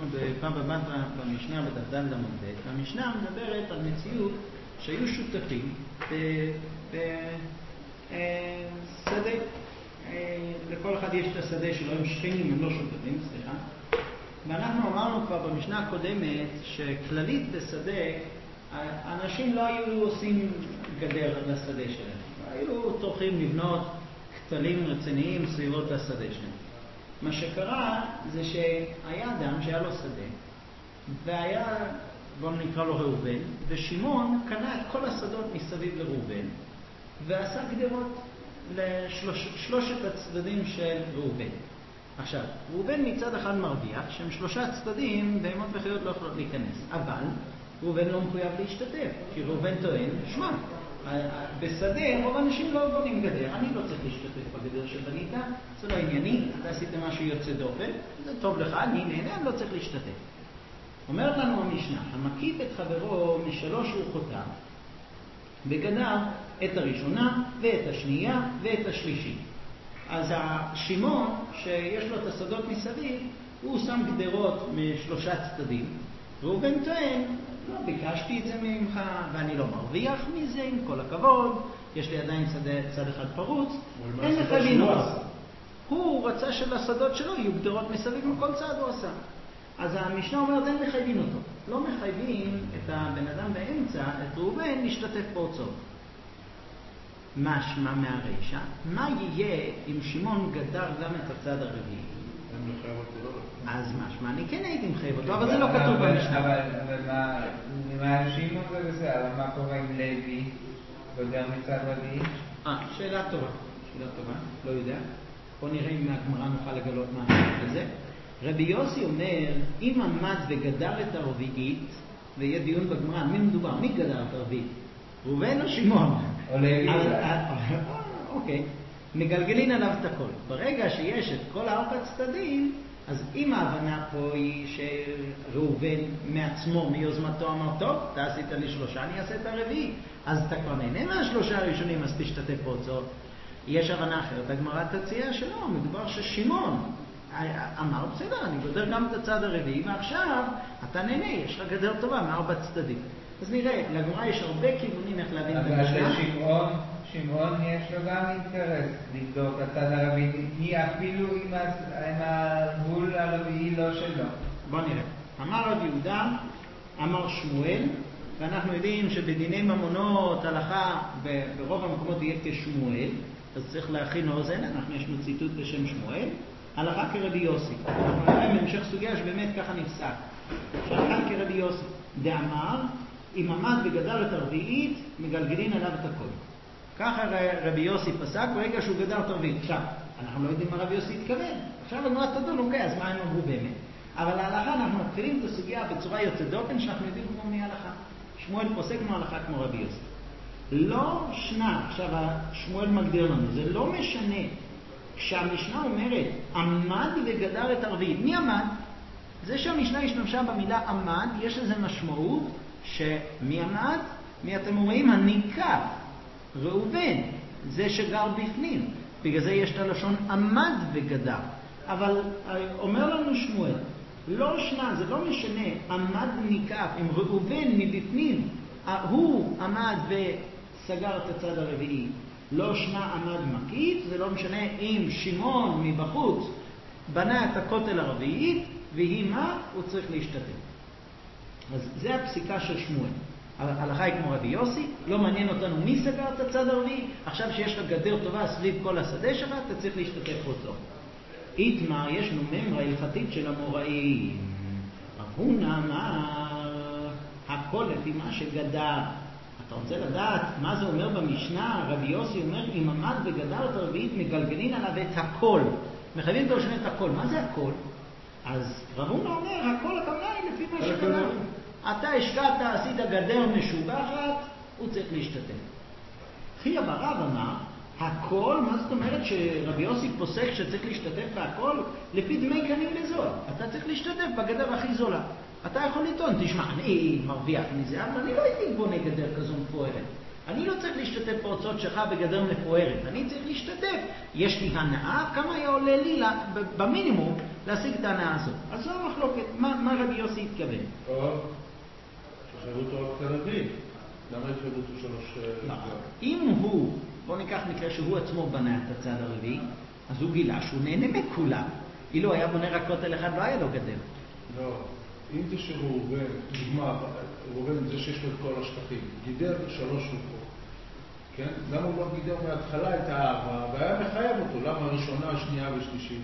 בפעם הבאה במשנה בדף ד' עמוד ב'. המשנה מדברת על מציאות שהיו שותפים בשדה. לכל אחד יש את השדה שלו, הם שכנים, הם לא שותפים, סליחה. ואנחנו אמרנו כבר במשנה הקודמת שכללית בשדה, האנשים לא היו עושים גדר לשדה שלהם. היו טורחים לבנות כתלים רציניים סביבות השדה שלהם. מה שקרה זה שהיה אדם שהיה לו שדה, והיה, בואו נקרא לו ראובן, ושמעון קנה את כל השדות מסביב לראובן, ועשה גדרות לשלושת הצדדים של ראובן. עכשיו, ראובן מצד אחד מרוויח, שהם שלושה צדדים, בהמות וחיות לא יכולות להיכנס. אבל ראובן לא מחויב להשתתף, כי ראובן טוען, שמע, בשדה רוב האנשים לא בונים גדר, אני לא צריך להשתתף בגדר שבנית, זה לא ענייני, אתה עשית משהו יוצא דופן, זה טוב לך, אני נהנה, אני לא צריך להשתתף. אומרת לנו המשנה, המקיף את חברו משלוש רוחותיו, וגדר את הראשונה ואת השנייה ואת השלישית. אז השמעון שיש לו את השדות מסביב, הוא שם גדרות משלושה צדדים, ראובן טוען, לא ביקשתי את זה ממך ואני לא מרוויח מזה, עם כל הכבוד, יש לי עדיין צד אחד פרוץ, אין מחייבים אותו. הוא רצה שלשדות שלו יהיו גדרות מסביב מכל צד הוא עשה. אז המשנה אומרת אין מחייבים אותו, לא מחייבים את הבן אדם באמצע, את ראובן, להשתתף בהוצאות. משמע מהרישא, מה יהיה אם שמעון גדר גם את הצד הרביעי? אז משמע, אני כן הייתי מחייב אותו, אבל זה לא כתוב במשנה. אבל מה שמעון זה בסדר, אבל מה קורה עם לוי גדר מצד רביעי? שאלה טובה, לא יודע. בוא נראה אם מהגמרא נוכל לגלות מה זה. רבי יוסי אומר, אם עמד וגדר את הרביעית, ויהיה דיון בגמרא, מי מדובר? מי גדר את הרביעית? ראובן או שמעון? או לוי. אוקיי. מגלגלין עליו את הכל. ברגע שיש את כל ארבע צדדים, אז אם ההבנה פה היא שראובן מעצמו, מיוזמתו אמר, טוב, אתה עשית לי שלושה, אני אעשה את הרביעי. אז אתה כבר נהנה מהשלושה הראשונים, אז תשתתף בהוצאות. יש הבנה אחרת, הגמרא תציע שלא, מדובר ששמעון אמר, בסדר, אני גודר גם את הצד הרביעי, ועכשיו אתה נהנה, יש לך גדר טובה מארבע צדדים. אז נראה, לגמרא יש הרבה כיוונים איך להבין את המשנה. אבל שמעון יש לו גם אינטרס לבדוק את הצד הרביעי, אפילו עם הגבול הרביעי לא שלו. בוא נראה. אמר רב יהודה, אמר שמואל, ואנחנו יודעים שבדיני ממונות הלכה ברוב המקומות יהיה כשמואל, אז צריך להכין אוזן, אנחנו יש לנו ציטוט בשם שמואל, הלכה כרבי יוסי. אנחנו נראה בהמשך סוגיה שבאמת ככה נפסק. שהלכה כרבי יוסי, דאמר, אם עמד וגדר את הרביעית, מגלגלין עליו את הכל. ככה רבי יוסי פסק ברגע שהוא גדר את הרביעית. עכשיו, אנחנו לא יודעים מה רבי יוסי התכוון. עכשיו הגמרא תדון, אוקיי, אז מה הם אמרו באמת? אבל להלכה אנחנו מתחילים את הסוגיה בצורה יוצאת דופן, שאנחנו יודעים כמו מי הלכה. שמואל פוסק כמו הלכה כמו רבי יוסי. לא שנה, עכשיו שמואל מגדיר לנו, זה לא משנה. כשהמשנה אומרת, עמד וגדר את הרביעית. מי עמד? זה שהמשנה השתמשה במילה עמד, יש לזה משמעות שמי עמד? מי אתם רואים? הניקף. ראובן, זה שגר בפנים. בגלל זה יש את הלשון עמד וגדר. אבל אומר לנו שמואל, לא שנה, זה לא משנה, עמד ניקף, עם ראובן מבפנים, הוא עמד וסגר את הצד הרביעי. לא שנה עמד מקיף, זה לא משנה אם שמעון מבחוץ בנה את הכותל הרביעית, והיא מה? הוא צריך להשתתף. אז זה הפסיקה של שמואל. ההלכה היא כמו רבי יוסי, לא מעניין אותנו מי סגר את הצד הרביעי, עכשיו שיש לך גדר טובה סביב כל השדה שלך, אתה צריך להשתתף אותו. איתמר, יש לנו ממרה הלכתית של המוראים. רב הונא אמר, הכל לפי מה שגדר. אתה רוצה לדעת מה זה אומר במשנה? רבי יוסי אומר, אם עמד וגדר את הרביעית, מגלגלין עליו את הכל. מחייבים את הראשון את הכל. מה זה הכל? אז רב הונא אומר, הכל הכוונה היא לפי מה שגדר. אתה השקעת, עשית גדר משובחת, הוא צריך להשתתף. חייא בר רב אמר, הכל, מה זאת אומרת שרבי יוסי פוסק שצריך להשתתף בהכל? לפי דמי קנים לזול. אתה צריך להשתתף בגדר הכי זולה. אתה יכול לטעון, תשמע, אני מרוויח מזה, אבל אני לא הייתי בונה גדר כזו מפוארת. אני לא צריך להשתתף בהוצאות שלך בגדר מפוארת, אני צריך להשתתף. יש לי הנאה, כמה היה עולה לי במינימום להשיג את ההנאה הזאת. אז זו המחלוקת, מה רבי יוסי התכוון? טוב, שחייבו אותו רק תל-אביב. למה התחייבו אותו 3? אם הוא, בוא ניקח מקרה שהוא עצמו בנה את הצד הרביעי, אז הוא גילה שהוא נהנה מכולם. אילו היה בונה רק כותל אחד, לא היה לו גדר. לא, אם זה שראובן, דוגמה, ראובן זה שיש לו את כל השטחים, גידר 3 רוחות. כן? למה הוא לא גידר מההתחלה את הארבע, והיה מחייב אותו? למה הראשונה, השנייה ושלישית?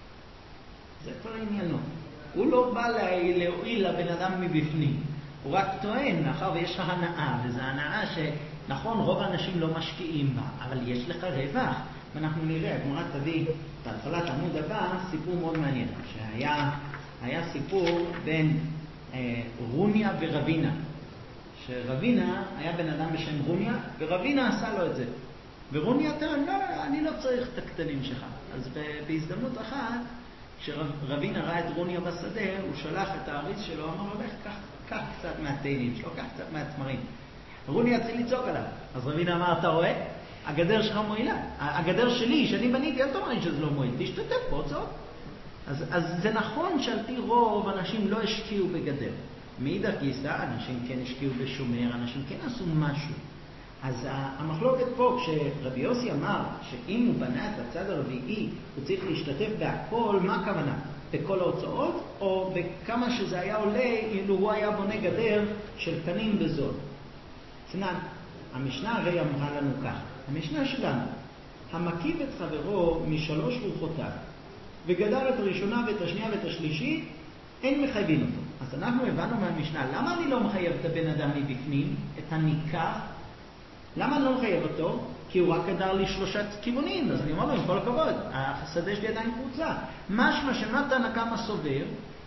זה כבר עניינו. הוא לא בא להועיל לבן אדם מבפנים. הוא רק טוען, מאחר ויש לך הנאה, וזו הנאה שנכון, רוב האנשים לא משקיעים בה, אבל יש לך רווח. ואנחנו נראה, הגמרא תביא בהתחלת עמוד הבא, סיפור מאוד מעניין, שהיה סיפור בין רוניה ורבינה. שרבינה היה בן אדם בשם רוניה, ורבינה עשה לו את זה. ורוניה טען, לא, אני לא צריך את הקטנים שלך. אז בהזדמנות אחת, כשרבינה ראה את רוניה בשדה, הוא שלח את האריס שלו, אמר לו, קח קצת מהתאנים שלו, קח קצת מהתמרים. רוניה התחיל לצעוק עליו. אז רבינה אמר, אתה רואה? הגדר שלך מועילה. הגדר שלי, שאני בניתי, אל תאמר לי שזה לא מועיל. תשתתף בהוצאות. אז זה נכון שעל פי רוב אנשים לא השקיעו בגדר. מאידך גיסא, אנשים כן השקיעו בשומר, אנשים כן עשו משהו. אז המחלוקת פה, כשרבי יוסי אמר שאם הוא בנה את הצד הרביעי, הוא צריך להשתתף בהכל, מה הכוונה? בכל ההוצאות, או בכמה שזה היה עולה, אילו הוא היה בונה גדר של קטנים בזול. צנן, המשנה הרי אמרה לנו כך, המשנה שלנו, המקיף את חברו משלוש רוחותיו, וגדל את הראשונה ואת השנייה ואת השלישית, אין מחייבים אותו. אז אנחנו הבנו מהמשנה, למה אני לא מחייב את הבן אדם מבפנים, את הניקח? למה אני לא מחייב אותו? כי הוא רק גדר לי 3 כיוונים, אז אני אומר לו, עם כל הכבוד, השדה שלי עדיין קבוצה. משמע שמתנא קמא סובר,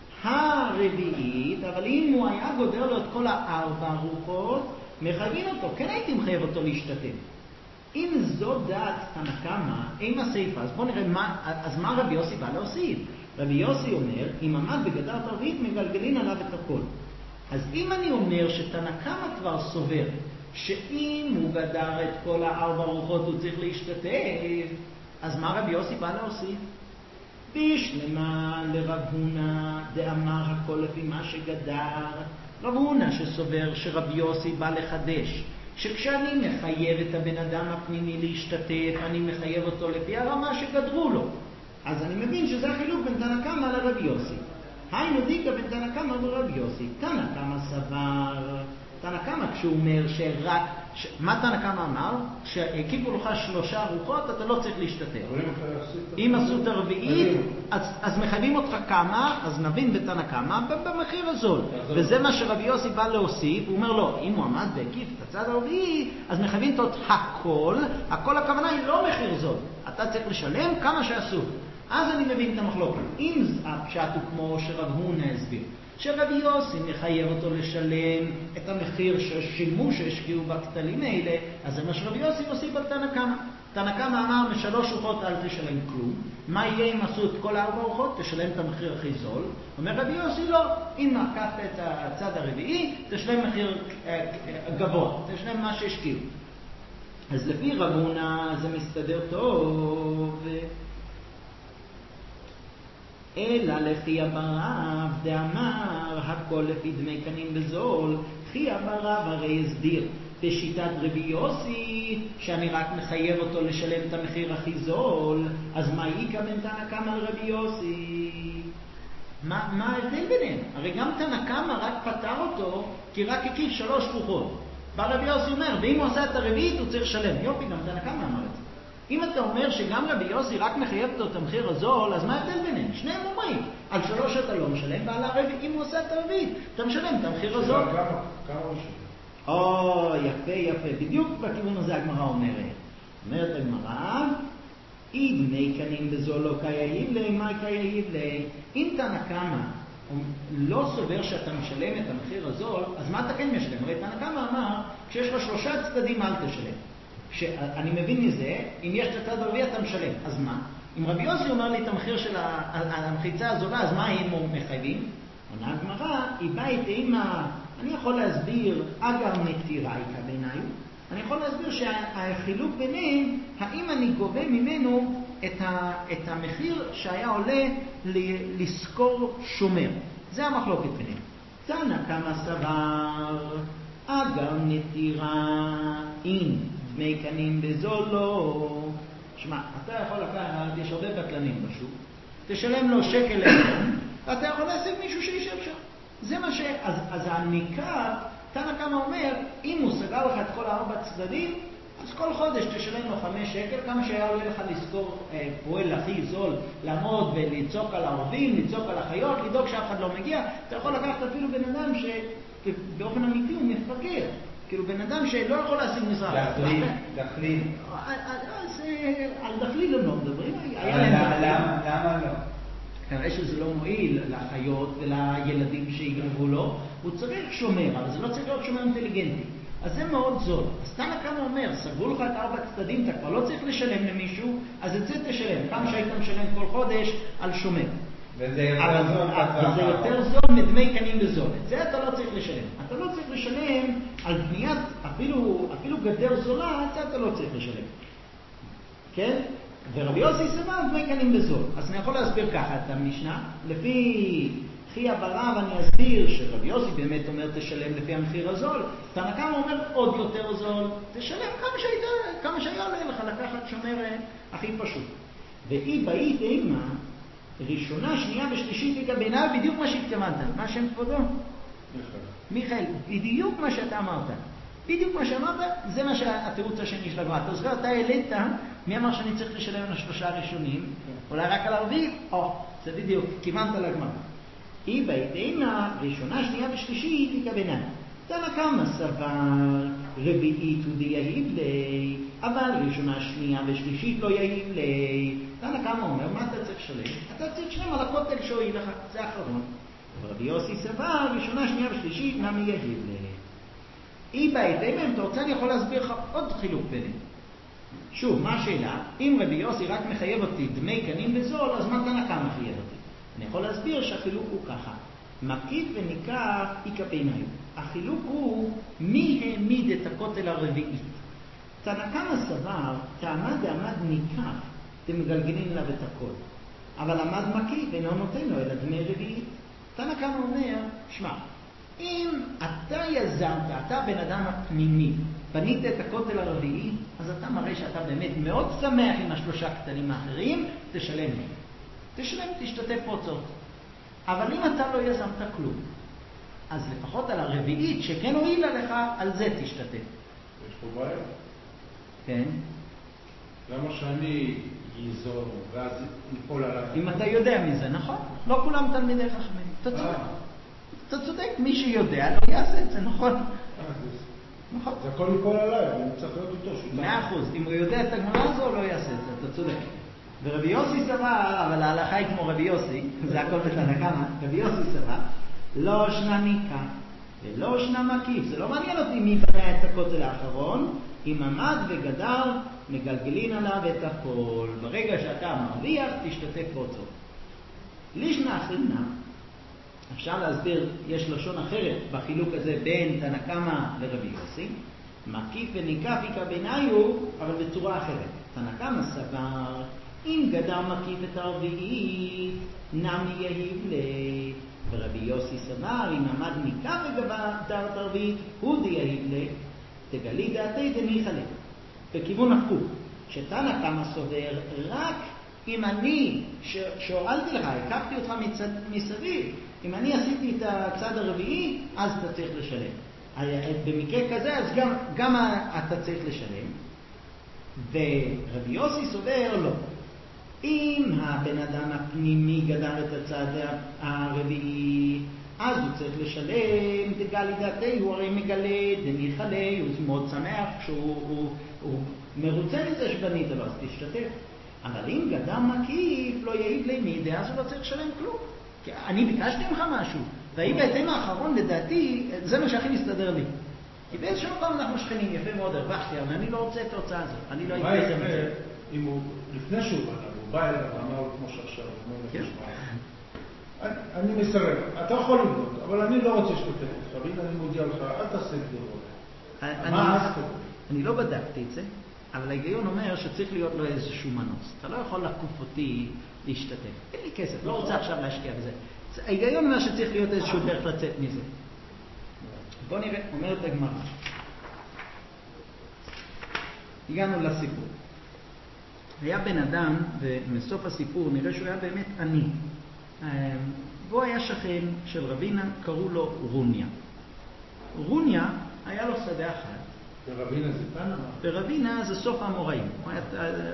הרביעית, אבל אם הוא היה גודר לו את כל 4 רוחות, מחייבים אותו, כן הייתי מחייב אותו להשתתף. אם זו דעת תנא קמא, עם הסעיפה, אז בואו נראה מה רבי יוסי בא להוסיף. רבי יוסי אומר, אם עמד בגדר הרביעית, מגלגלין עליו את הכל. אז אם אני אומר שתנא קמא כבר סובר, שאם הוא גדר את כל 4 רוחות הוא צריך להשתתף, אז מה רבי יוסי בא להוסיף? בשלמה לרב הונא דאמר הכל לפי מה שגדר. רב הונא שסובר שרבי יוסי בא לחדש, שכשאני מחייב את הבן אדם הפנימי להשתתף, אני מחייב אותו לפי הרמה שגדרו לו. אז אני מבין שזה החילוק בין תנא קמא לרבי יוסי. היינו דיקא בין תנא קמא ורבי יוסי. תנא קמא סבר, תנא קמא כשהוא אומר שרק, מה תנא קמא אמר? שהקיפו לך 3 רוחות, אתה לא צריך להשתתף. אם עשו את הרביעית, אז מחייבים אותך כמה, אז נבין בתנא קמא במחיר הזול. וזה מה שרבי יוסי בא להוסיף, הוא אומר לו, אם הוא עמד והקיף את הצד הרביעי, אז מחייבים אותו הכל, הכל הכוונה היא לא מחיר זול. אתה צריך לשלם כמה שעשו. אז אני מבין את המחלוקת. אם הפשט הוא כמו שרב הונא הסביר, שרבי יוסי מחייב אותו לשלם את המחיר ששילמו שהשקיעו בקטלים האלה, אז זה מה שרבי יוסי מוסיף על תנא קמא. תנא קמא אמר, מ3 רוחות אל תשלם כלום. מה יהיה אם עשו את כל 4 רוחות? תשלם את המחיר הכי זול. אומר רבי יוסי, לא. אם לקחת את הצד הרביעי, תשלם מחיר גבוה. תשלם מה שהשקיעו. אז לפי רב הונא זה מסתדר טוב. אלא לפי ברב דאמר הכל לפי דמי קנים בזול, חי ברב הרי הסביר בשיטת רבי יוסי שאני רק מחייב אותו לשלם את המחיר הכי זול. אז מה איקא בין תנא קמא לרבי יוסי? מה ההבדל ביניהם? הרי גם תנא קמא רק פטר אותו כי רק הקיף 3 רוחות. בא רבי יוסי אומר, ואם הוא עשה את הרביעית הוא צריך לשלם. יופי, גם תנא קמא אמר את זה. אם אתה אומר שגם רבי יוסי רק מחייב אותו את המחיר הזול, אז מה ההבדל ביניהם? שניהם אומרים, על 3 אתה לא משלם, ועל הרביעית, אם הוא עושה את הרביעית, אתה משלם את המחיר הזול. כמה הוא משלם? יפה, יפה. בדיוק בכיוון הזה הגמרא אומרת. אומרת הגמרא, דמי קנים בזול לא קייב לי, מה קייב לי? אם תנא קמא לא סובר שאתה משלם את המחיר הזול, אז מה אתה כן משלם? הרי תנא קמא אמר, כשיש לך 3 צדדים אל תשלם. שאני מבין מזה, אם יש את הצד הרביעי אתה משלם. אז מה? אם רבי יוסי אומר לי את המחיר של המחיצה הזולה, אז מה הם מחייבים? עונה הגמרא, היא באה איתה, אני יכול להסביר, אגר מתירה איתה בעיניי, אני יכול להסביר שהחילוק ביניהם, האם אני גובה ממנו את המחיר שהיה עולה לזכור שומר. זה המחלוקת ביניהם. תנא קמא סבר, אגר נטירה אין דמי קנים בזול לא. שמע, אתה יכול לקחת, יש הרבה בטלנים בשוק, תשלם לו שקל ליום, ואתה יכול להשיג מישהו שישב שם. זה מה אז הניכר, תנא קמא אומר, אם הוא סגר לך את כל 4 צדדים, אז כל חודש תשלם לו 5 שקל, כמה שהיה עולה לך לזכור פועל הכי זול, לעמוד ולצעוק על העובדים, לצעוק על החיות, לדאוג שאף אחד לא מגיע. אתה יכול לקחת אפילו בן אדם שבאופן אמיתי הוא מפגר. כאילו בן אדם שלא יכול להשיג משרה. דחליל. על דחליל הם לא מדברים. למה לא? כנראה שזה לא מועיל לחיות ולילדים שיגנבו לו. הוא צריך שומר, אבל זה לא צריך להיות שומר אינטליגנטי. אז זה מאוד זול. אז תנא קמא אומר, סגרו לך את 4 צדדים, אתה כבר לא צריך לשלם למישהו, אז את זה תשלם. כמה שהיית משלם כל חודש על שומר. וזה יותר זול. וזה יותר זול מדמי קנים בזול. את זה אתה לא צריך לשלם. אתה לא צריך לשלם על בניית, אפילו גדר זולה, את זה אתה לא צריך לשלם. כן? ורבי יוסי סבר דמי קנים בזול. אז אני יכול להסביר ככה את המשנה. לפי חייא ברב אני אסביר שרבי יוסי באמת אומר תשלם לפי המחיר הזול. תנא קמא אומר עוד יותר זול. תשלם כמה שהיה עולה לך לקחת שומר הכי פשוט. ואי באית אימה, ראשונה, שנייה ושלישית לגבינה, בדיוק מה שהתכוונת. מה שם כבודו? מיכאל, בדיוק מה שאתה אמרת. בדיוק מה שאמרת, זה מה שהתירוץ השני של הגמרא. אתה זוכר, אתה העלית, מי אמר שאני צריך לשלם על 3 הראשונים? אולי רק על 4? זה בדיוק, כיוונת לגמרא. אי בית אינה, ראשונה, שנייה ושלישית לגבינה. תנא קמא סבר, רביעית הוא דייהיב לי, אבל ראשונה, שנייה ושלישית לא יהיב לי. תנא קמא אומר, מה אתה צריך לשלם? אתה צריך לשלם על הכותל שהועיל לך, זה האחרון. רבי יוסי סבר, ראשונה, שנייה ושלישית, נמי יהיב לי. אי בית אימה, אם אתה רוצה אני יכול להסביר לך עוד חילוק ביניהם. שוב, מה השאלה? אם רבי יוסי רק מחייב אותי דמי קנים בזול, אז מה תנא קמא מחייב אותי? אני יכול להסביר שהחילוק הוא ככה. מקיף וניקח איכא ביניים. החילוק הוא מי העמיד את הכותל הרביעית. תנא קמא סבר, תעמד דעמד ניקח, אתם מגלגלים אליו את הכל. אבל עמד מקיף אינו נותן לו אלא דמי רביעית. תנא קמא אומר, שמע, אם אתה יזמת, אתה בן אדם הפנימי, בנית את הכותל הרביעי, אז אתה מראה שאתה באמת מאוד שמח עם 3 קטנים האחרים, תשלם לי. תשלם, תשתתף בהוצאות. אבל אם אתה לא יזמת כלום, אז לפחות על הרביעית שכן הועילה לך, על זה תשתתף. יש פה בעיה. כן. למה שאני ייזום ואז ייפול עליו? אם אתה יודע מזה, נכון? לא כולם תלמידי חכמים. אתה צודק. אתה צודק, מי שיודע לא יעשה את זה, נכון? נכון. זה הכל ייפול עליי, אני צריך להיות איתו. 100%. אם הוא יודע את הגמרא הזו, לא יעשה את זה, אתה צודק. ורבי יוסי סבר, אבל ההלכה היא כמו רבי יוסי, זה הכל בתנא קמא, רבי יוסי סבר, לא שנה ניקח ולא שנה מקיף. זה לא מעניין אותי מי בנה את הכותל האחרון, אם עמד וגדל, מגלגלין עליו את הכל. ברגע שאתה מרוויח, תשתתף בהוצאות. לישנא אחרינא, אפשר להסביר, יש לשון אחרת בחילוק הזה בין תנא קמא לרבי יוסי, מקיף וניקף איכא ביניו, אבל בצורה אחרת. תנא קמא סבר, אם גדל מקיף את הרביעית, נמי יהיב לי. ורבי יוסי סבר, אם עמד ניקף וגדר את הרביעית, הוא דייהיב לי, תגלי דעתי דניחא לי. בכיוון הפוך, שתנא קמא סובר, רק אם אני, שהורלתי לך, הקפתי אותך מסביב, אם אני עשיתי את הצד הרביעי, אז אתה צריך לשלם. במקרה כזה, אז גם אתה צריך לשלם. ורבי יוסי סובר לא. אם הבן אדם הפנימי גדל את הצד הרביעי, אז הוא צריך לשלם, תגלי דעתי, הוא הרי מגלה, דניחא לי, הוא מאוד שמח, שהוא מרוצה מזה שבנית לו, אז תשתתף. אבל אם גדל מקיף, לא יעיד לי מידי, אז הוא לא צריך לשלם כלום. כי אני ביקשתי ממך משהו, והיא בהתאם האחרון, לדעתי, זה מה שהכי מסתדר לי. כי באיזשהו מקום אנחנו שכנים, יפה מאוד, הרווחתי, אבל אני לא רוצה את ההוצאה הזאת. אני לא הייתי את זה. אם הוא, לפני שהוא בנה, הוא בא אליו ואמר לו כמו שעכשיו, אני מסרב, אתה יכול לבנות, אבל אני לא רוצה שתתף אותך, והנה אני מודיע לך, אל תעשה גדולות. מה אז קורה? אני לא בדקתי את זה, אבל ההיגיון אומר שצריך להיות לו איזשהו מנוס. אתה לא יכול לקוף אותי להשתתף. אין לי כסף, לא רוצה עכשיו להשקיע בזה. ההיגיון אומר שצריך להיות איזשהו דרך לצאת מזה. בוא נראה, אומרת הגמרא. הגענו לסיפור. היה בן אדם, ומסוף הסיפור נראה שהוא היה באמת עני. והוא היה שכן של רבינה, קראו לו רוניה. רוניה היה לו שדה אחד. ורבינה זה פנה? ורבינה זה סוף האמוראים. הוא היה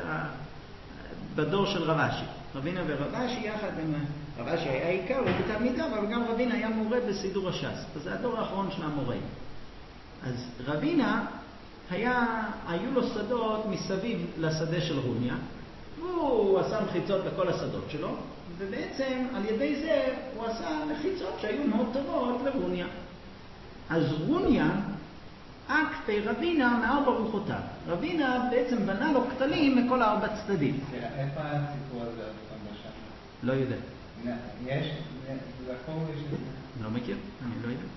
בדור של רבשי. רבינה ורבשי יחד עם... רבשי היה עיקר, הוא בתלמידיו, אבל גם רבינה היה מורה בסידור הש"ס. אז זה הדור האחרון של האמוראים. אז רבינה היו לו שדות מסביב לשדה של רוניה, והוא עשה מחיצות לכל השדות שלו, ובעצם על ידי זה הוא עשה מחיצות שהיו מאוד טובות לרוניה. אז רוניה אקפי רבינה מארבע רוחותיו. רבינה בעצם בנה לו כתלים מכל ארבע צדדים. איפה הסיפור הזה בשם? לא יודע. יש? לחור יש את זה? לא מכיר, אני לא יודע.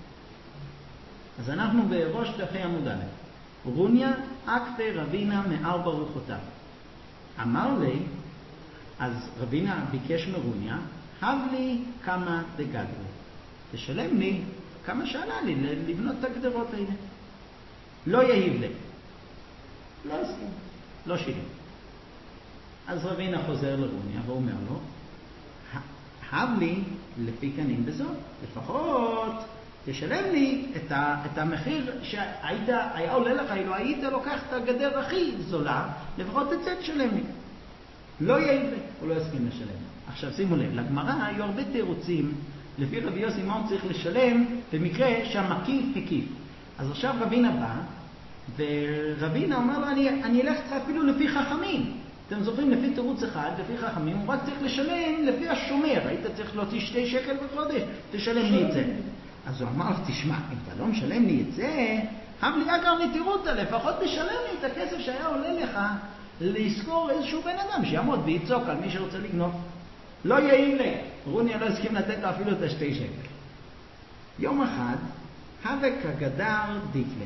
אז אנחנו בראש דפי עמוד א'. רוניה אקפי רבינה מארבע רוחותיו. אמר לי, אז רבינה ביקש מרוניה, הב לי כמה דגדרי. תשלם לי כמה שעלה לי לבנות את הגדרות האלה. לא יהיב לי. לא הסכים. לא שילם. אז רבינה חוזר לרוניה ואומר לו, הב לי לפי קנים בזאת. לפחות תשלם לי את המחיר שהיה עולה לך, אילו היית לוקח את הגדר הכי זולה, לפחות את זה תשלם לי. לא יהיב לי. הוא לא הסכים לשלם. עכשיו שימו לב, לגמרא היו הרבה תירוצים, לפי רבי יוסי מה הוא צריך לשלם במקרה שהמקיף הקיף. אז עכשיו רבינה בא, ורבינה אומר לו, אני אלך איתך אפילו לפי חכמים. אתם זוכרים, לפי תירוץ אחד, לפי חכמים, הוא רק צריך לשלם לפי השומר. היית צריך להוציא 2 שקל בחודש, תשלם לי את זה. אז הוא אמר, תשמע, אם אתה לא משלם לי את זה, הב לי אגר מתירותא, לפחות תשלם לי את הכסף שהיה עולה לך לזכור איזשהו בן אדם שיעמוד ויצוק על מי שרוצה לגנוב. לא יהיב לי. רוניה לא הסכים לתת לו אפילו את 2 שקל. יום אחד, הבק הגדר דיקלה.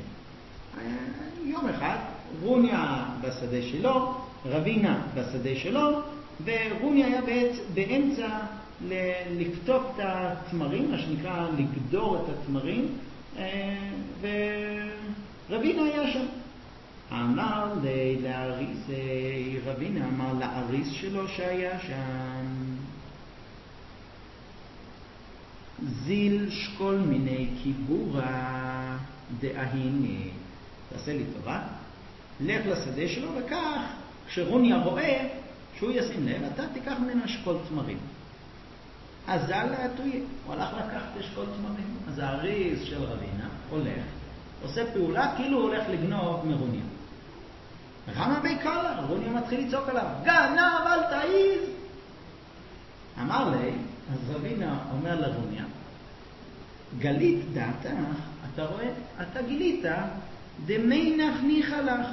יום אחד, רוניה בשדה שלו, רבינה בשדה שלו, ורוניה היה באמצע לקטוף את התמרים, מה שנקרא לגדור את התמרים, ורבינה היה שם. אמר לאריס, רבינה אמר לאריס שלו שהיה שם, זיל שקול מיני קיבורה דאהיני. תעשה לי טובה, לך לשדה שלו וכך, כשרוניה רואה שהוא ישים לב, אתה תיקח ממנו אשכול תמרים. אז זה עלה עטויה, הוא הלך לקחת אשכול תמרים. אז האריס של רבינה הולך, עושה פעולה כאילו הוא הולך לגנוב מרוניה. רמה בי קלה, רוניה מתחיל לצעוק עליו, גנב אל תעיז. אמר לי, אז רבינה אומר לרוניה, גלית דעתך, אתה רואה, אתה גילית דמי נחניך לך,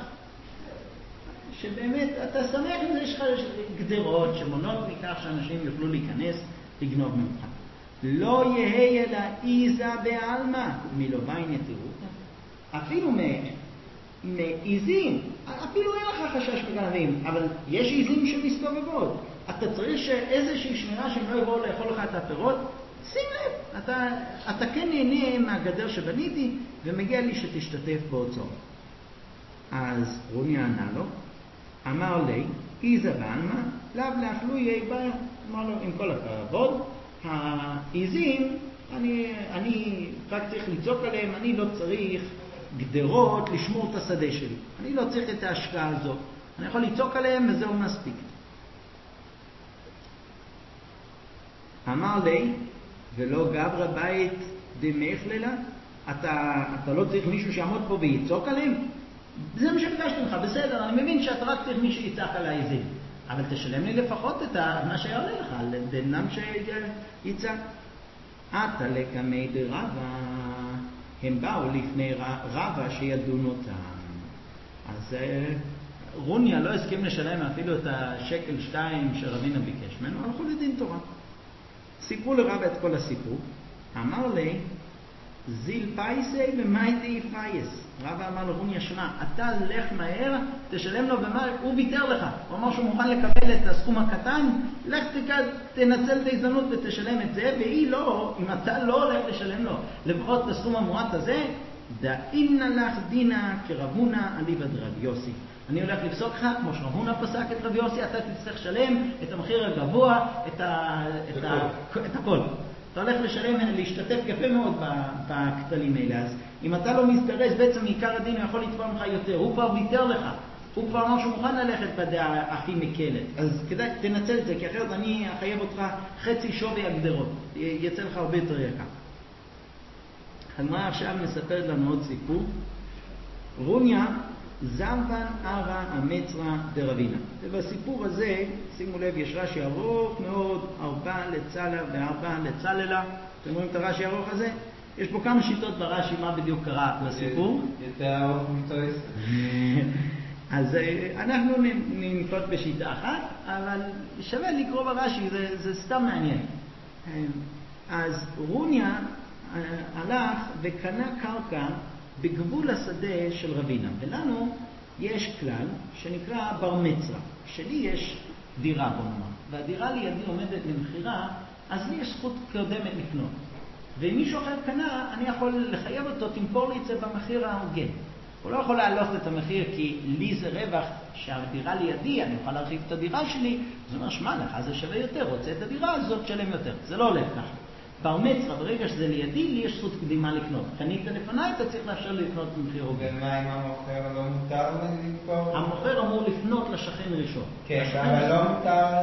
שבאמת אתה שמח עם זה, יש לך גדרות שמונות מכך שאנשים יוכלו להיכנס לגנוב ממך. לא יהיה אלא איזה בעלמא מלוביין יתירותא. אפילו מעיזים, אפילו אין לך חשש מגנבים, אבל יש עיזים שמסתובבות. אתה צריך איזושהי שמירה שהם לא יבואו לאכול לך את הפירות. שים לב, אתה כן נהנה מהגדר שבניתי, ומגיע לי שתשתתף בהוצאות. אז רוניה ענה לו, אמר לי, איזה בעלמא, לאו לאכלו יהיה בעיה. אמר לו, עם כל הכבוד, העיזים, אני רק צריך לצעוק עליהם, אני לא צריך גדרות לשמור את השדה שלי. אני לא צריך את ההשקעה הזו. אני יכול לצעוק עליהם וזהו מספיק. אמר לי, ולא גברא בית דמכללה? אתה לא צריך מישהו שיעמוד פה ויצעוק עליהם? זה מה שביקשתי ממך, בסדר, אני מבין שאתה רק צריך מישהו שיצעק על העיזים. אבל תשלם לי לפחות את מה שעולה לך, דנם שיצעק. אתה לקמי דרבה, הם באו לפני רבה שידון אותם. אז רוניה לא הסכים לשלם אפילו את השקל 2 שרבינה ביקש ממנו, הלכו לדין תורה. סיפרו לרבה את כל הסיפור. אמר לי, זיל פייסי ומייטי פייס. רבא אמר לרוניה שמה, אתה לך מהר, תשלם לו במה, הוא ויתר לך. הוא אמר שהוא מוכן לקבל את הסכום הקטן, לך תנצל את ההזדמנות ותשלם את זה, והיא לא, אם אתה לא הולך לשלם לו, לפחות את הסכום המועט הזה, דאינה לך דינה כרב הונא אליבא דרב יוסי. אני הולך לפסוק לך, כמו שרב הונא פסק את רב יוסי, אתה תצטרך לשלם את המחיר הגבוה, את הכל. אתה הולך לשלם, להשתתף יפה מאוד בכתלים האלה. אז אם אתה לא מזדרז, בעצם מעיקר הדין הוא יכול לתבוע ממך יותר. הוא כבר ויתר לך. הוא כבר אמר שהוא מוכן ללכת בדעה הכי מקלת. אז כדאי, תנצל את זה, כי אחרת אני אחייב אותך חצי שווי הגדרות. יצא לך הרבה יותר יקר. הגמרא עכשיו מספרת לנו עוד סיפור. רוניה זמבן ארא המצרא דרבינה. ובסיפור הזה, שימו לב, יש רש"י ארוך מאוד, 4 לצלה ו4 לצללה. אתם רואים את הרש"י הארוך הזה? יש פה כמה שיטות ברש"י מה בדיוק קרה לסיפור. יותר ארוך מטויס. אז אנחנו ננקוט בשיטה אחת, אבל שווה לקרוא ברש"י, זה סתם מעניין. אז רוניה הלך וקנה קרקע בגבול השדה של רבינה. ולנו יש כלל שנקרא בר מצרא. שלי יש דירה, בוא נאמר, והדירה לידי עומדת למחירה, אז לי יש זכות קודמת לקנות. ואם מישהו אחר קנה, אני יכול לחייב אותו, תמכור לי את זה במחיר ההוגן. הוא לא יכול להעלות את המחיר כי לי זה רווח שהדירה לידי, אני אוכל להרחיב את הדירה שלי. זה אומר, שמע לך, זה שווה יותר, רוצה את הדירה הזאת, שלם יותר. זה לא הולך ככה. בר מצרא, ברגע שזה לידי, לי יש זכות קדימה לקנות. קנית לפניי, אתה צריך לאפשר לי לקנות במחיר הוגן. ומה אם המוכר לא מותר למכור? המוכר אמור לפנות לשכן ראשון. כן, אבל לא מותר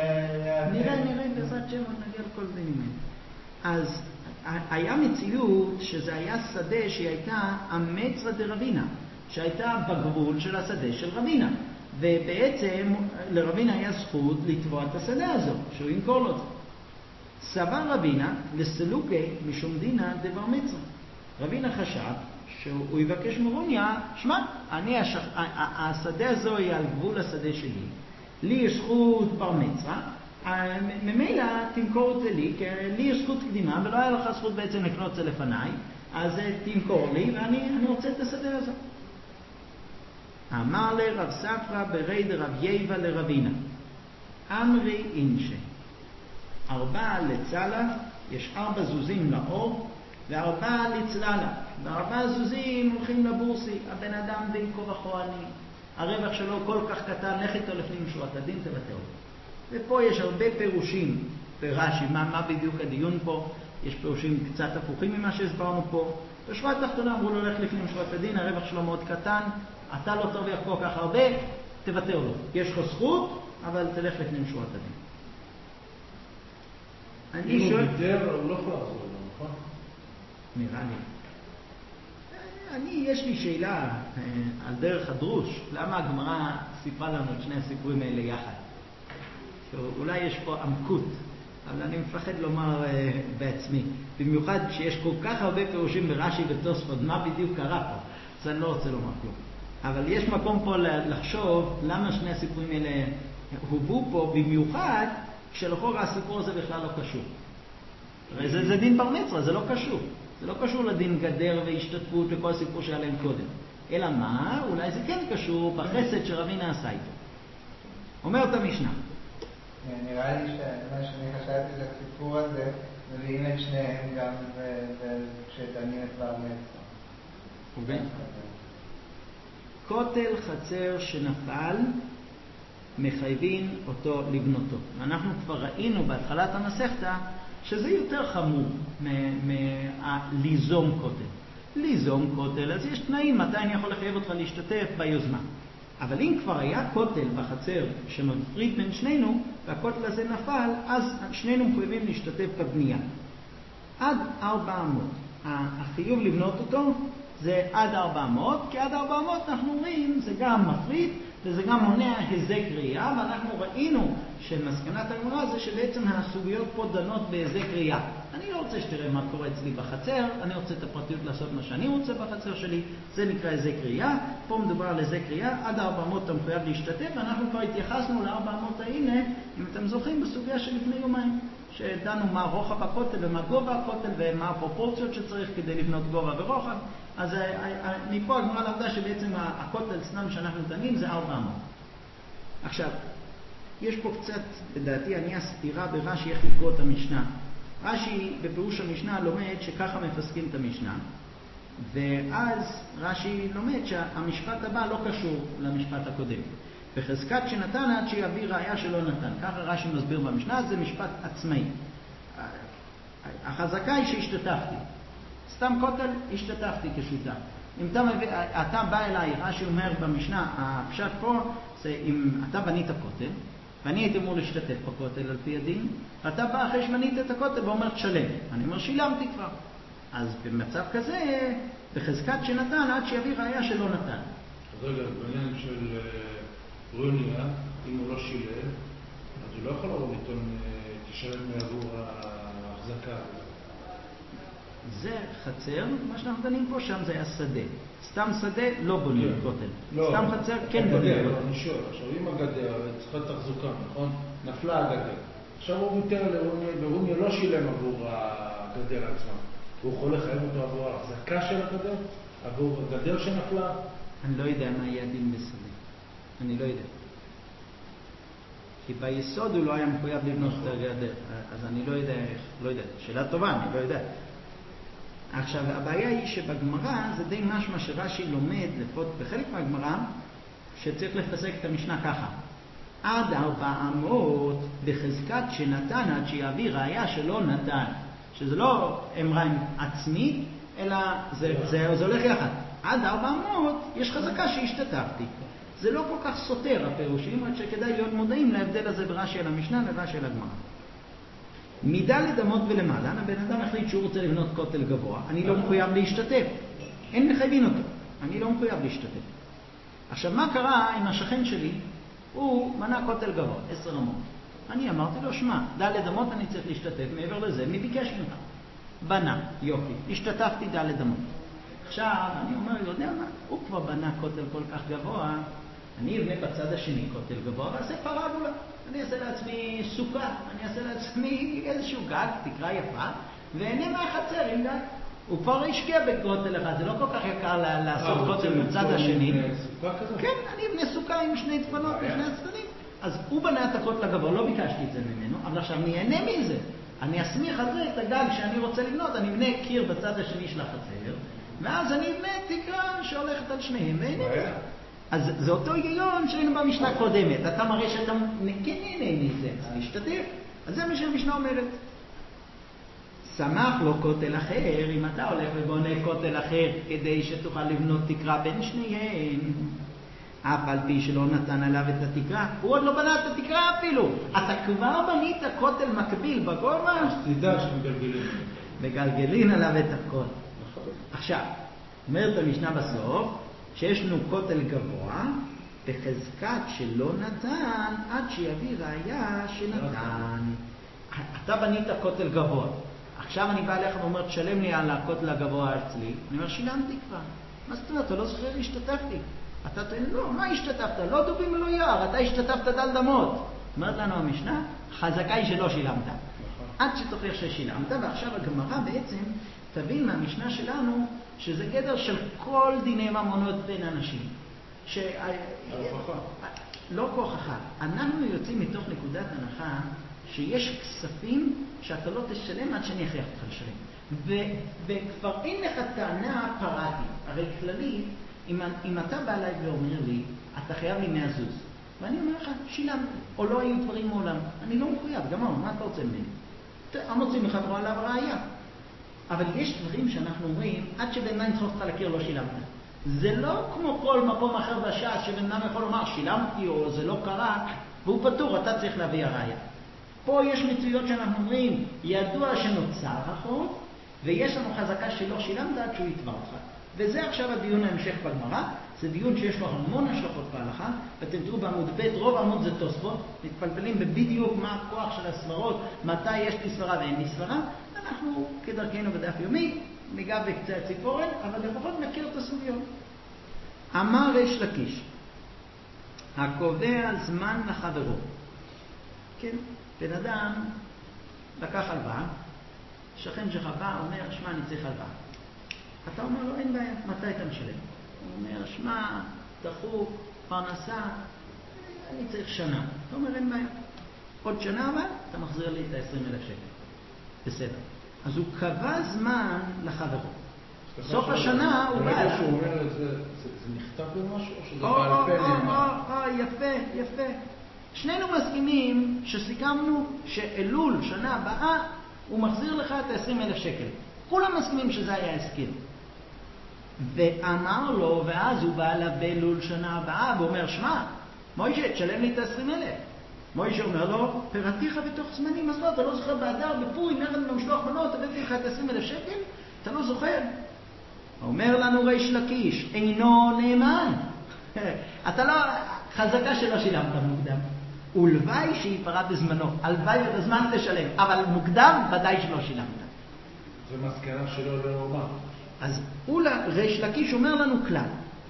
נראה, בעזרת שם עוד נגיע לכל דינים. אז היה מציאות שזה היה שדה שהיא הייתה המצרא דרבינה, שהייתה בגבול של השדה של רבינה. ובעצם לרבינה היה זכות לתבוע את השדה הזו, שהוא ימכור לו את זה. סבר רבינה לסלוקי משום דינא דבר מצרא. רבינה חשב שהוא יבקש מרוניה, שמע, השדה הזו היא על גבול השדה שלי, לי יש זכות בר מצרא, ממילא תמכור את זה לי, כי לי יש זכות קדימה ולא היה לך זכות בעצם לקנות את זה לפניי, אז תמכור לי ואני רוצה את השדה הזו. אמר לרב ספרא ברי דרב יייבא לרבינה, אמרי אינשי 4 לצלה, יש 4 זוזים לאור, ו4 לצללה. ו4 זוזים הולכים לבורסי, הבן אדם בין כה וכה עני. הרווח שלו כל כך קטן, לך איתו לפנים משורת הדין, תבטא אותו. ופה יש הרבה פירושים ברש"י, מה בדיוק הדיון פה. יש פירושים קצת הפוכים ממה שהסברנו פה. בשורה התחתונה אמרו לו, לך לפנים משורת הדין, הרווח שלו מאוד קטן, אתה לא תרוויח כל כך הרבה, תבטא לו. יש לך זכות, אבל תלך לפנים משורת הדין. אם הוא ויתר, הוא לא יכול לעזור לו, נכון? נראה לי. יש לי שאלה על דרך הדרוש. למה הגמרא סיפרה לנו את שני הסיפורים האלה יחד? אולי יש פה עמקות, אבל אני מפחד לומר בעצמי. במיוחד שיש כל כך הרבה פירושים ברש"י ותוספות, מה בדיוק קרה פה? אז אני לא רוצה לומר כלום. אבל יש מקום פה לחשוב למה שני הסיפורים האלה הובאו פה, במיוחד כשלכאורה הסיפור הזה בכלל לא קשור. הרי זה דין בר מצרא, זה לא קשור. זה לא קשור לדין גדר והשתתפות וכל הסיפור שהיה להם קודם. אלא מה? אולי זה כן קשור בחסד שרבינה עשה איתו. אומרת המשנה. נראה לי שמה שאני חשבתי זה הסיפור הזה, מביאים את שניהם גם כשדנים את בר מצרא. כותל חצר שנפל, מחייבים אותו לבנותו. אנחנו כבר ראינו בהתחלת המסכתא שזה יותר חמור ליזום כותל. ליזום כותל, אז יש תנאים מתי אני יכול לחייב אותך להשתתף ביוזמה. אבל אם כבר היה כותל בחצר שמפריד בין שנינו, והכותל הזה נפל, אז שנינו מחויבים להשתתף בבנייה. עד 400. החיוב לבנות אותו זה עד 400, כי עד 400 אנחנו אומרים זה גם מפריד, וזה גם מונע היזק ראייה, ואנחנו ראינו שמסקנת הגמרא זה שבעצם הסוגיות פה דנות בהיזק ראייה. אני לא רוצה שתראה מה קורה אצלי בחצר, אני רוצה את הפרטיות לעשות מה שאני רוצה בחצר שלי, זה נקרא היזק ראייה. פה מדובר על היזק ראייה, עד 400 אתה מחויב להשתתף, ואנחנו כבר התייחסנו ל-400 האלה, אם אתם זוכרים, בסוגיה שלפני יומיים, שדנו מה רוחב הכותל ומה גובה הכותל ומה הפרופורציות שצריך כדי לבנות גובה ורוחב. אז מפה הגמרא למדה שבעצם הכותל סתם שאנחנו דנים זה 400. עכשיו, יש פה קצת, לדעתי, אני הסתירה ברש"י איך לקרוא את המשנה. רש"י בפירוש המשנה לומד שככה מפסקים את המשנה, ואז רש"י לומד שהמשפט הבא לא קשור למשפט הקודם. בחזקת שנתן עד שיביא ראיה שלא נתן. ככה רש"י מסביר במשנה, זה משפט עצמאי. החזקה היא שהשתתפתי. סתם כותל, השתתפתי כשותף. אם אתה בא אליי, רש"י אומר במשנה, הפשט פה זה אם אתה בנית כותל, ואני הייתי אמור להשתתף בכותל על פי הדין, ואתה בא אחרי שבנית את הכותל ואומר תשלם. אני אומר שילמתי כבר. אז במצב כזה, בחזקת שנתן עד שיביא ראיה שלא נתן. אז רגע, בעניין של רוניה, אם הוא לא שילל, אז הוא לא יכול לבוא לטעון תשלם עבור ההחזקה. זה חצר, מה שאנחנו דנים פה, שם זה היה שדה. סתם שדה לא בונים כותל. סתם חצר כן בונים כותל. אני שואל, עכשיו אם הגדר צריכה תחזוקה, נכון? נפלה הגדר. עכשיו הוא ויתר לרוניה לא שילם עבור הגדר עצמה. הוא יכול לחייב אותו עבור ההחזקה של הגדר? עבור הגדר שנפלה? אני לא יודע מה יהיה הדין בשדה. אני לא יודע. כי ביסוד הוא לא היה מחויב לבנות את הגדר. אז אני לא יודע איך, לא יודע. שאלה טובה, אני לא יודע. עכשיו, הבעיה היא שבגמרא זה די משמע שרש"י לומד, לפחות בחלק מהגמרא, שצריך לפסק את המשנה ככה. עד 400 בחזקת שנתן עד שיביא ראיה שלא נתן. שזה לא אמרה עצמית, אלא זה הולך יחד. עד 400 יש חזקה שהשתתפתי. זה לא כל כך סותר הפירושים, רק שכדאי להיות מודעים להבדל הזה ברש"י על המשנה ורש"י על הגמרא. מידה לדמות ולמעלה, הבן אדם החליט שהוא רוצה לבנות כותל גבוה, אני לא מחויב להשתתף. אין מחייבים אותו, אני לא מחויב להשתתף. עכשיו, מה קרה עם השכן שלי? הוא בנה כותל גבוה, 10 אמות. אני אמרתי לו, שמע, ד' אמות אני צריך להשתתף, מעבר לזה, מי ביקש ממך? בנה, יופי, השתתפתי ד' אמות. עכשיו, אני אומר, יודע מה, הוא כבר בנה כותל כל כך גבוה, אני אבנה בצד השני כותל גבוה, ועשה פרבולה. אני אעשה לעצמי סוכה, אני אעשה לעצמי איזשהו גג, תקרה יפה, ואני מהחצר עם גג. הוא כבר השקיע בכותל אחד, זה לא כל כך יקר לעשות כותל בצד השני. כן, אני אבנה סוכה עם 2 דפנות בשני הצדדים. אז הוא בנה את הכותל הגבוה, לא ביקשתי את זה ממנו, אבל עכשיו אני אהנה מזה. אני אסמיך על זה את הגג שאני רוצה לבנות, אני אבנה קיר בצד השני של החצר, ואז אני אבנה תקרה שהולכת על שניהם, ואהנה מזה. אז זה אותו היגיון שהיינו במשנה קודמת. אתה מראה שאתה כן נהנה מזה, אז להשתתף. אז זה מה שהמשנה אומרת. שמח לו כותל אחר, אם אתה הולך ובונה כותל אחר, כדי שתוכל לבנות תקרה בין שניהם. אף על פי שלא נתן עליו את התקרה, הוא עוד לא בנה את התקרה אפילו. אתה כבר בנית כותל מקביל בגובה? אז תדע שמגלגלים. מגלגלים עליו את הכל. עכשיו, אומרת המשנה בסוף, שיש לנו כותל גבוה, בחזקת שלא נתן, עד שיביא ראיה שנתן. אתה בנית כותל גבוה. עכשיו אני בא אליך ואומר, תשלם לי על הכותל הגבוה אצלי. אני אומר, שילמתי כבר. מה זאת אומרת? אתה לא זוכר, השתתפתי. אתה תגיד, לא, מה השתתפת? לא דובים ולא יער, אתה השתתפת דל דמות. אומרת לנו המשנה, חזקה היא שלא שילמת. עד שתוכיח ששילמת, ועכשיו הגמרא בעצם תבין מהמשנה שלנו שזה גדר של כל דיני ממונות בין אנשים. לא כוחך. אנחנו יוצאים מתוך נקודת הנחה שיש כספים שאתה לא תשלם עד שאני אכריח אותך לשלם. וכבר אין לך טענה פרטית. הרי כללי, אם אתה בא אליי ואומר לי, אתה חייב לי 100 זוז. ואני אומר לך, שילמת. או לא היו דברים מעולם. אני לא מחויב. גמר, מה אתה רוצה ממני? המוצאים לך כבר עליו ראייה. אבל יש דברים שאנחנו אומרים, עד שבן אדם ידחוף אותך לקיר לא שילמת. זה לא כמו כל מקום אחר בשעה שבן אדם יכול לומר שילמתי או זה לא קרה, והוא פטור, אתה צריך להביא הראייה. פה יש מצויות שאנחנו אומרים, ידוע שנוצר החוב, ויש לנו חזקה שלא שילמת עד שהוא יתבע אותך. וזה עכשיו הדיון ההמשך בגמרא. זה דיון שיש לו המון השלכות בהלכה, ואתם תראו בעמוד ב', רוב העמוד זה תוספות, מתפלפלים בבדיוק מה הכוח של הסברות, מתי יש לי סברה ואין לי סברה. אנחנו כדרכנו בדף יומי, ניגע בקצה הציפורן, אבל לפחות נכיר את הסוגיות. אמר ריש לקיש, הקובע זמן לחברו. כן, בן אדם לקח הלוואה, שכן שלך בא, אומר, שמע, אני צריך הלוואה. אתה אומר לו, אין בעיה, מתי אתה משלם? הוא אומר, שמע, דחוק, פרנסה, אני צריך שנה. אתה אומר, אין בעיה. עוד שנה הבאה, אתה מחזיר לי את ה-20,000 שקל. בסדר. אז הוא קבע זמן לחברו. סוף השנה הוא בא... ברגע שהוא אומר את זה, זה נכתב במשהו או שזה בעל פה נאמר? יפה. שנינו מסכימים שסיכמנו שאלול שנה הבאה הוא מחזיר לך את ה-20,000 שקל. כולם מסכימים שזה היה הסכם. ואמר לו, ואז הוא בא אליו באלול שנה הבאה, ואומר, שמע, מוישה, תשלם לי את ה-20,000. מוישה אומר לו, פירתיך בתוך זמנים, אז לא, אתה לא זוכר באדר, בפורים, ערב במשלוח מנות, הבאתי לך את 20,000 שקל, אתה לא זוכר. אומר לנו ריש לקיש, אינו נאמן. אתה לא, חזקה שלא שילמת מוקדם. ולוואי שיפרה בזמנו, הלוואי ובזמן תשלם, אבל מוקדם ודאי שלא שילמת. זה מסקנה שלא לאומה. אז ריש לקיש אומר לנו כלל.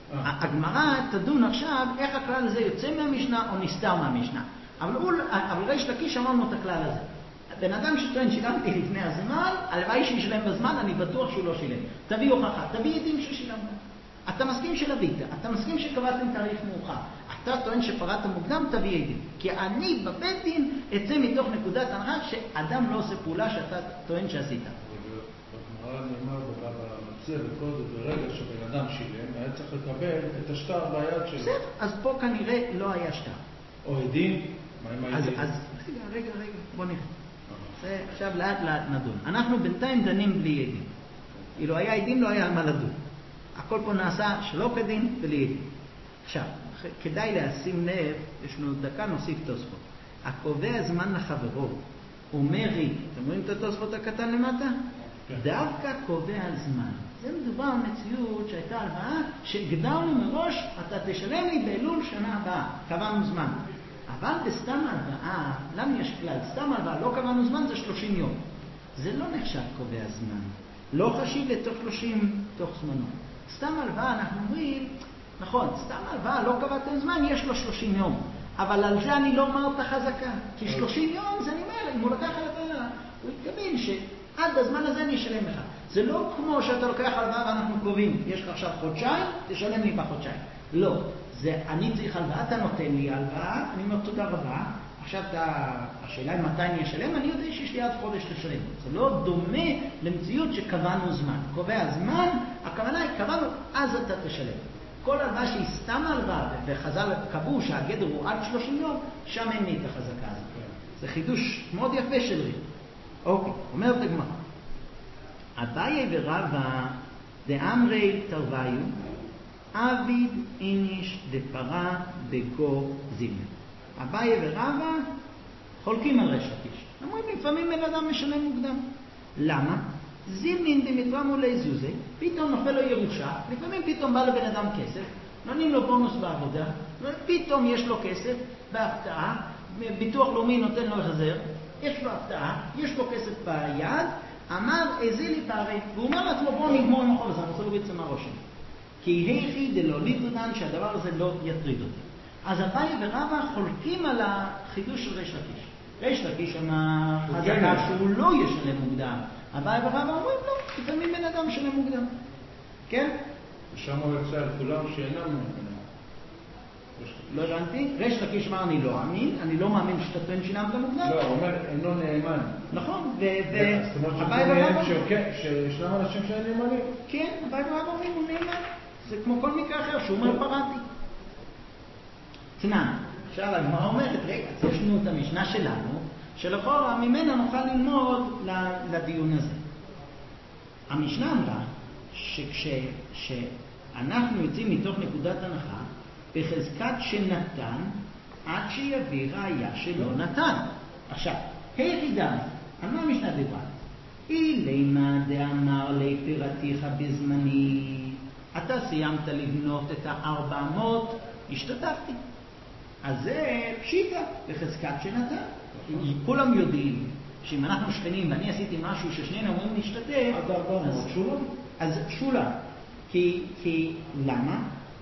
הגמרא תדון עכשיו איך הכלל הזה יוצא מהמשנה או נסתר מהמשנה. אבל ריש לקיש אמרנו את הכלל הזה. בן אדם שטוען שילמתי לפני הזמן, הלוואי שישלם בזמן, אני בטוח שהוא לא שילם. תביא הוכחה, תביא עדים ששילמת. אתה מסכים שלבית, אתה מסכים שקבעתם תאריך מאוחר. אתה טוען שפרעת מוקדם, תביא עדים. כי אני בבית דין אצא מתוך נקודת הנחה שאדם לא עושה פעולה שאתה טוען שעשית. בגמרא נאמר במצה וקודם ברגע שבן אדם שילם, היה צריך לקבל את השטר ביד שלו. בסדר, אז פה כנראה לא היה שטר. או עדים? מה עם העדים? אז רגע, בוא נראה. זה עכשיו לאט נדון. אנחנו בינתיים דנים בלי עדים. אילו היה עדים לא היה על מה לדון. הכל פה נעשה שלא כדין בלי עדים. עכשיו, כדאי לשים לב, יש לנו דקה, נוסיף תוספות. הקובע זמן לחברו, אומר לי, אתם רואים את התוספות הקטן למטה? דווקא קובע זמן. זה מדובר על מציאות שהייתה הלוואה שהגדרנו מראש, אתה תשלם לי באלול שנה הבאה, קבענו זמן. אבל בסתם הלוואה, למה יש כלל? סתם הלוואה, לא קבענו זמן, זה 30 יום. זה לא נחשב קובע זמן. לא חשיב לתוך 30 תוך זמנו. סתם הלוואה, אנחנו אומרים, נכון, סתם הלוואה, לא קבעתם זמן, יש לו 30 יום. אבל על זה אני לא אומר את החזקה. כי 30 יום, זה אני אומר, אם הוא לקח הלוואה, הוא התכוון שעד הזמן הזה אני אשלם לך. זה לא כמו שאתה לוקח הלוואה ואנחנו קובעים, יש לך עכשיו חודשיים, תשלם לי בחודשיים. לא. זה אני צריך הלוואה, אתה נותן לי הלוואה, אני אומר תודה רבה, עכשיו השאלה היא מתי אני אשלם, אני יודע שיש לי עד חודש לשלם. זה לא דומה למציאות שקבענו זמן. קובע זמן, הכוונה היא קבענו, אז אתה תשלם. כל הלוואה שהיא סתם הלוואה, וחז"ל קבעו שהגדר הוא עד 30 יום, שם אין לי את החזקה הזאת. זה חידוש מאוד יפה של ריב. אוקיי, אומרת הגמרא. אביי ורבא דאמרי תרוויו, אביד איניש דפרה דגו זימן. אביי ורבא חולקים על ריש לקיש. אומרים לפעמים בן אדם משלם מוקדם. למה? זימין דמתרמו לזוזי, פתאום נופל לו ירושה, לפעמים פתאום בא לבן אדם כסף, נותנים לו בונוס בעבודה, פתאום יש לו כסף בהפתעה, ביטוח לאומי נותן לו החזר, יש לו הפתעה, יש לו כסף ביד, אמר איזי לי פערי, והוא אומר לעצמו בוא נגמור עם החוב הזה, אני רוצה להוריד צמא ראשי. כי היכי דלא ליטרדן שהדבר הזה לא יטריד אותי. אז אביי ורבא חולקים על החידוש של ריש לקיש. ריש לקיש אמר חזקה שהוא לא ישלם מוקדם. אביי ורבא אומרים לא, לפעמים בן אדם משלם מוקדם. כן? ושם הוא יצא על כולם שאינם נאמנים. לא הבנתי. ריש לקיש אמר אני לא מאמין, אני לא מאמין שאתה טוען שילמת מוקדם. לא, הוא אומר אינו נאמן. נכון, זאת אומרת שישנם אנשים שאין נאמנים. כן, אביי ורבא אומרים הוא נאמן. זה כמו כל מקרה אחר שהוא אומר פרעתי. תנן, עכשיו הגמרא אומרת, רגע, אז יש לנו את המשנה שלנו, שלכאורה ממנה נוכל ללמוד לדיון הזה. המשנה אמרה שכשאנחנו יוצאים מתוך נקודת הנחה, בחזקת שנתן עד שיביא ראיה שלא נתן. עכשיו, היחידה, על מה המשנה דיברה? אילימה דאמר לי פירתיך בזמני, אתה סיימת לבנות את 400, השתתפתי. אז זה פשיטה בחזקת שנתן. כולם יודעים שאם אנחנו שכנים ואני עשיתי משהו ששנינו אומרים להשתתף, עד 400 שולה? אז שולה. כי למה?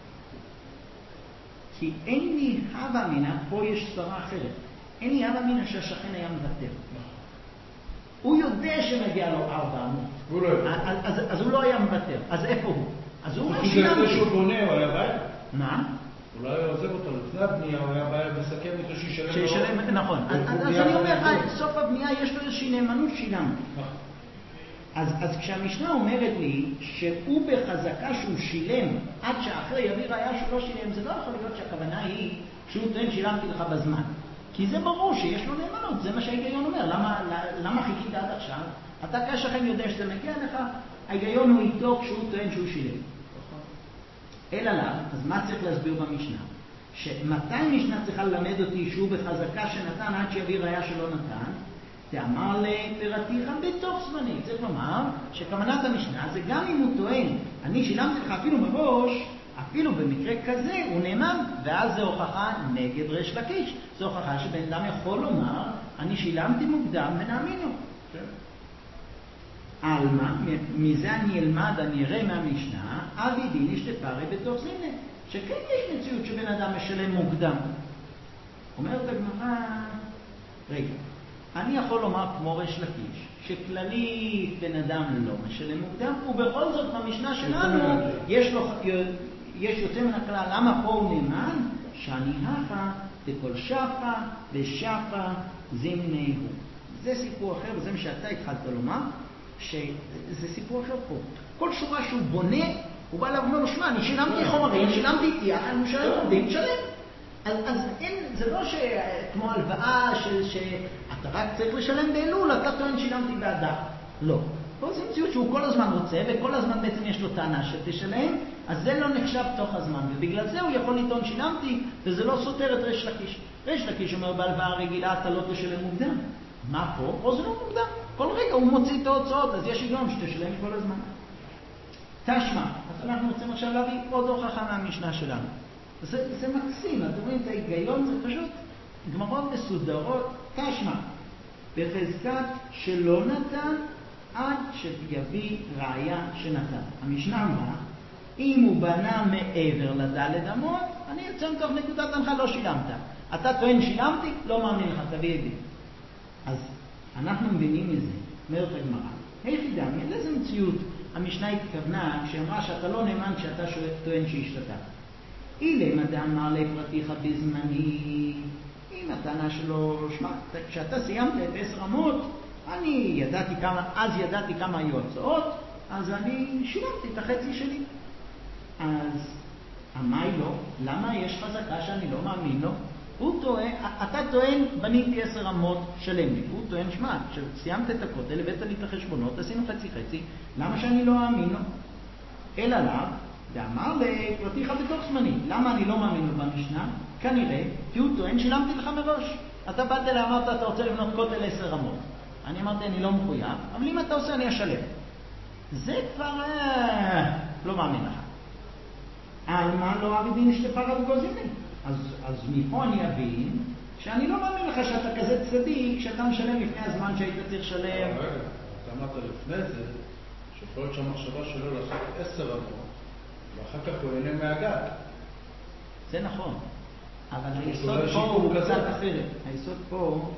כי אין לי הווה מינה, פה יש סברה אחרת, אין לי הווה מינה שהשכן היה מוותר. הוא יודע שמגיע לו 400. אז הוא לא היה מוותר. אז איפה הוא? אז הוא חושב שזה שהוא בונה, הוא היה בעיה. מה? אולי הוא עוזב אותו לפני הבנייה, הוא היה בעיה מסכם איתו שישלם. נכון. אז אני אומר, סוף הבנייה יש לו איזושהי נאמנות שילם. אז כשהמשנה אומרת לי שהוא בחזקה שהוא שילם עד שאחרי יביא ראיה שהוא לא שילם, זה לא יכול להיות שהכוונה היא שהוא טוען שילמתי לך בזמן. כי זה ברור שיש לו נאמנות, זה מה שההיגיון אומר. למה חיכית עד עכשיו? אתה כשכן יודע שזה מגיע לך, ההיגיון הוא איתו כשהוא טוען שהוא שילם. אלא לה, אז מה צריך להסביר במשנה? שמתי משנה צריכה ללמד אותי שהוא בחזקה שנתן עד שיביא ראיה שלא נתן? תאמר לפרתיך בתוך זמני. צריך לומר שכוונת המשנה זה גם אם הוא טוען, אני שילמתי לך אפילו מראש, אפילו במקרה כזה הוא נאמן, ואז זה הוכחה נגד ריש לקיש. זו הוכחה שבן אדם יכול לומר, אני שילמתי מוקדם ונאמינו. אלמה, מזה אני אלמד, אני אראה מהמשנה, אבי דין אשתפרי בתוך זמני. שכן יש מציאות שבן אדם משלם מוקדם. אומרת הגמרא, רגע, אני יכול לומר כמו ריש לקיש, שכללית בן אדם לא משלם מוקדם, ובכל זאת במשנה שלנו יש יוצא מן הכלל. למה פה הוא נאמן? שאני הכה תכל שפה ושפה זמני הוא. זה סיפור אחר, וזה מה שאתה התחלת לומר, שזה סיפור אחר פה. כל שורה שהוא בונה, הוא בא ואומר לו, שמע, אני שילמתי חומרים, שילמתי תיח, אני משלם עובדים, שלם. אז אין, זה לא כמו הלוואה שאתה רק צריך לשלם באלול, אתה טוען שילמתי באדר. לא. פה זה מציאות שהוא כל הזמן רוצה, וכל הזמן בעצם יש לו טענה שתשלם, אז זה לא נחשב תוך הזמן, ובגלל זה הוא יכול לטעון שילמתי, וזה לא סותר את ריש לקיש. ריש לקיש אומר בהלוואה רגילה, אתה לא תשלם מוקדם. מה פה? פה זה לא מוקדם. כל רגע הוא מוציא את ההוצאות, אז יש היגיון שתשלם כל הזמן. תשמע, אז אנחנו רוצים עכשיו להביא עוד הוכחה מהמשנה שלנו. זה מקסים, אתם רואים את ההיגיון, זה פשוט גמרות מסודרות. תשמע, בחזקת שלא נתן עד שיביא ראיה שנתן. המשנה אמרה, אם הוא בנה מעבר לדלת אמות, אני יוצא מתוך נקודת הנחה, לא שילמת. אתה טוען שילמתי, לא מאמין לך, תביא עדים. אז אנחנו מבינים מזה, אומרת הגמרא, היחידה, לאיזה מציאות המשנה התכוונה כשאמרה שאתה לא נאמן כשאתה טוען שהשתתף. אילם אדם אמר לפרתיך בזמני, אם הטענה שלו, שמע, כשאתה סיימת את 10 אמות, אז ידעתי כמה היו הצעות, אז אני שילמתי את החצי שלי. אז אמי לא, למה יש חזקה שאני לא מאמין לו? אתה טוען, בניתי 10 אמות, שלם לי. הוא טוען, שמע, כשסיימת את הכותל, הבאת לי את החשבונות, עשינו חצי, למה שאני לא מאמין לו? אלא לה, ואמר לפרתיך בתוך זמני. למה אני לא מאמין לו במשנה? כנראה, כי הוא טוען, שילמתי לך מראש. אתה באת אמרת, אתה רוצה לבנות כותל 10 אמות. אני אמרתי, אני לא מחויב, אבל אם אתה עושה, אני אשלם. זה כבר לא מאמין לך. מה לא אבי דין אשתפרי בגוזיני? אז מפה אני אבין שאני לא מאמין לך שאתה כזה צדיק, שאתה משלם לפני הזמן שהיית צריך לשלם. רגע, אתה אמרת לפני זה, שיכול להיות שהמחשבה שלו לעשות 10 אמות, ואחר כך הוא ייהנה מהגג. זה נכון, אבל היסוד פה הוא קצת אחרת. היסוד פה,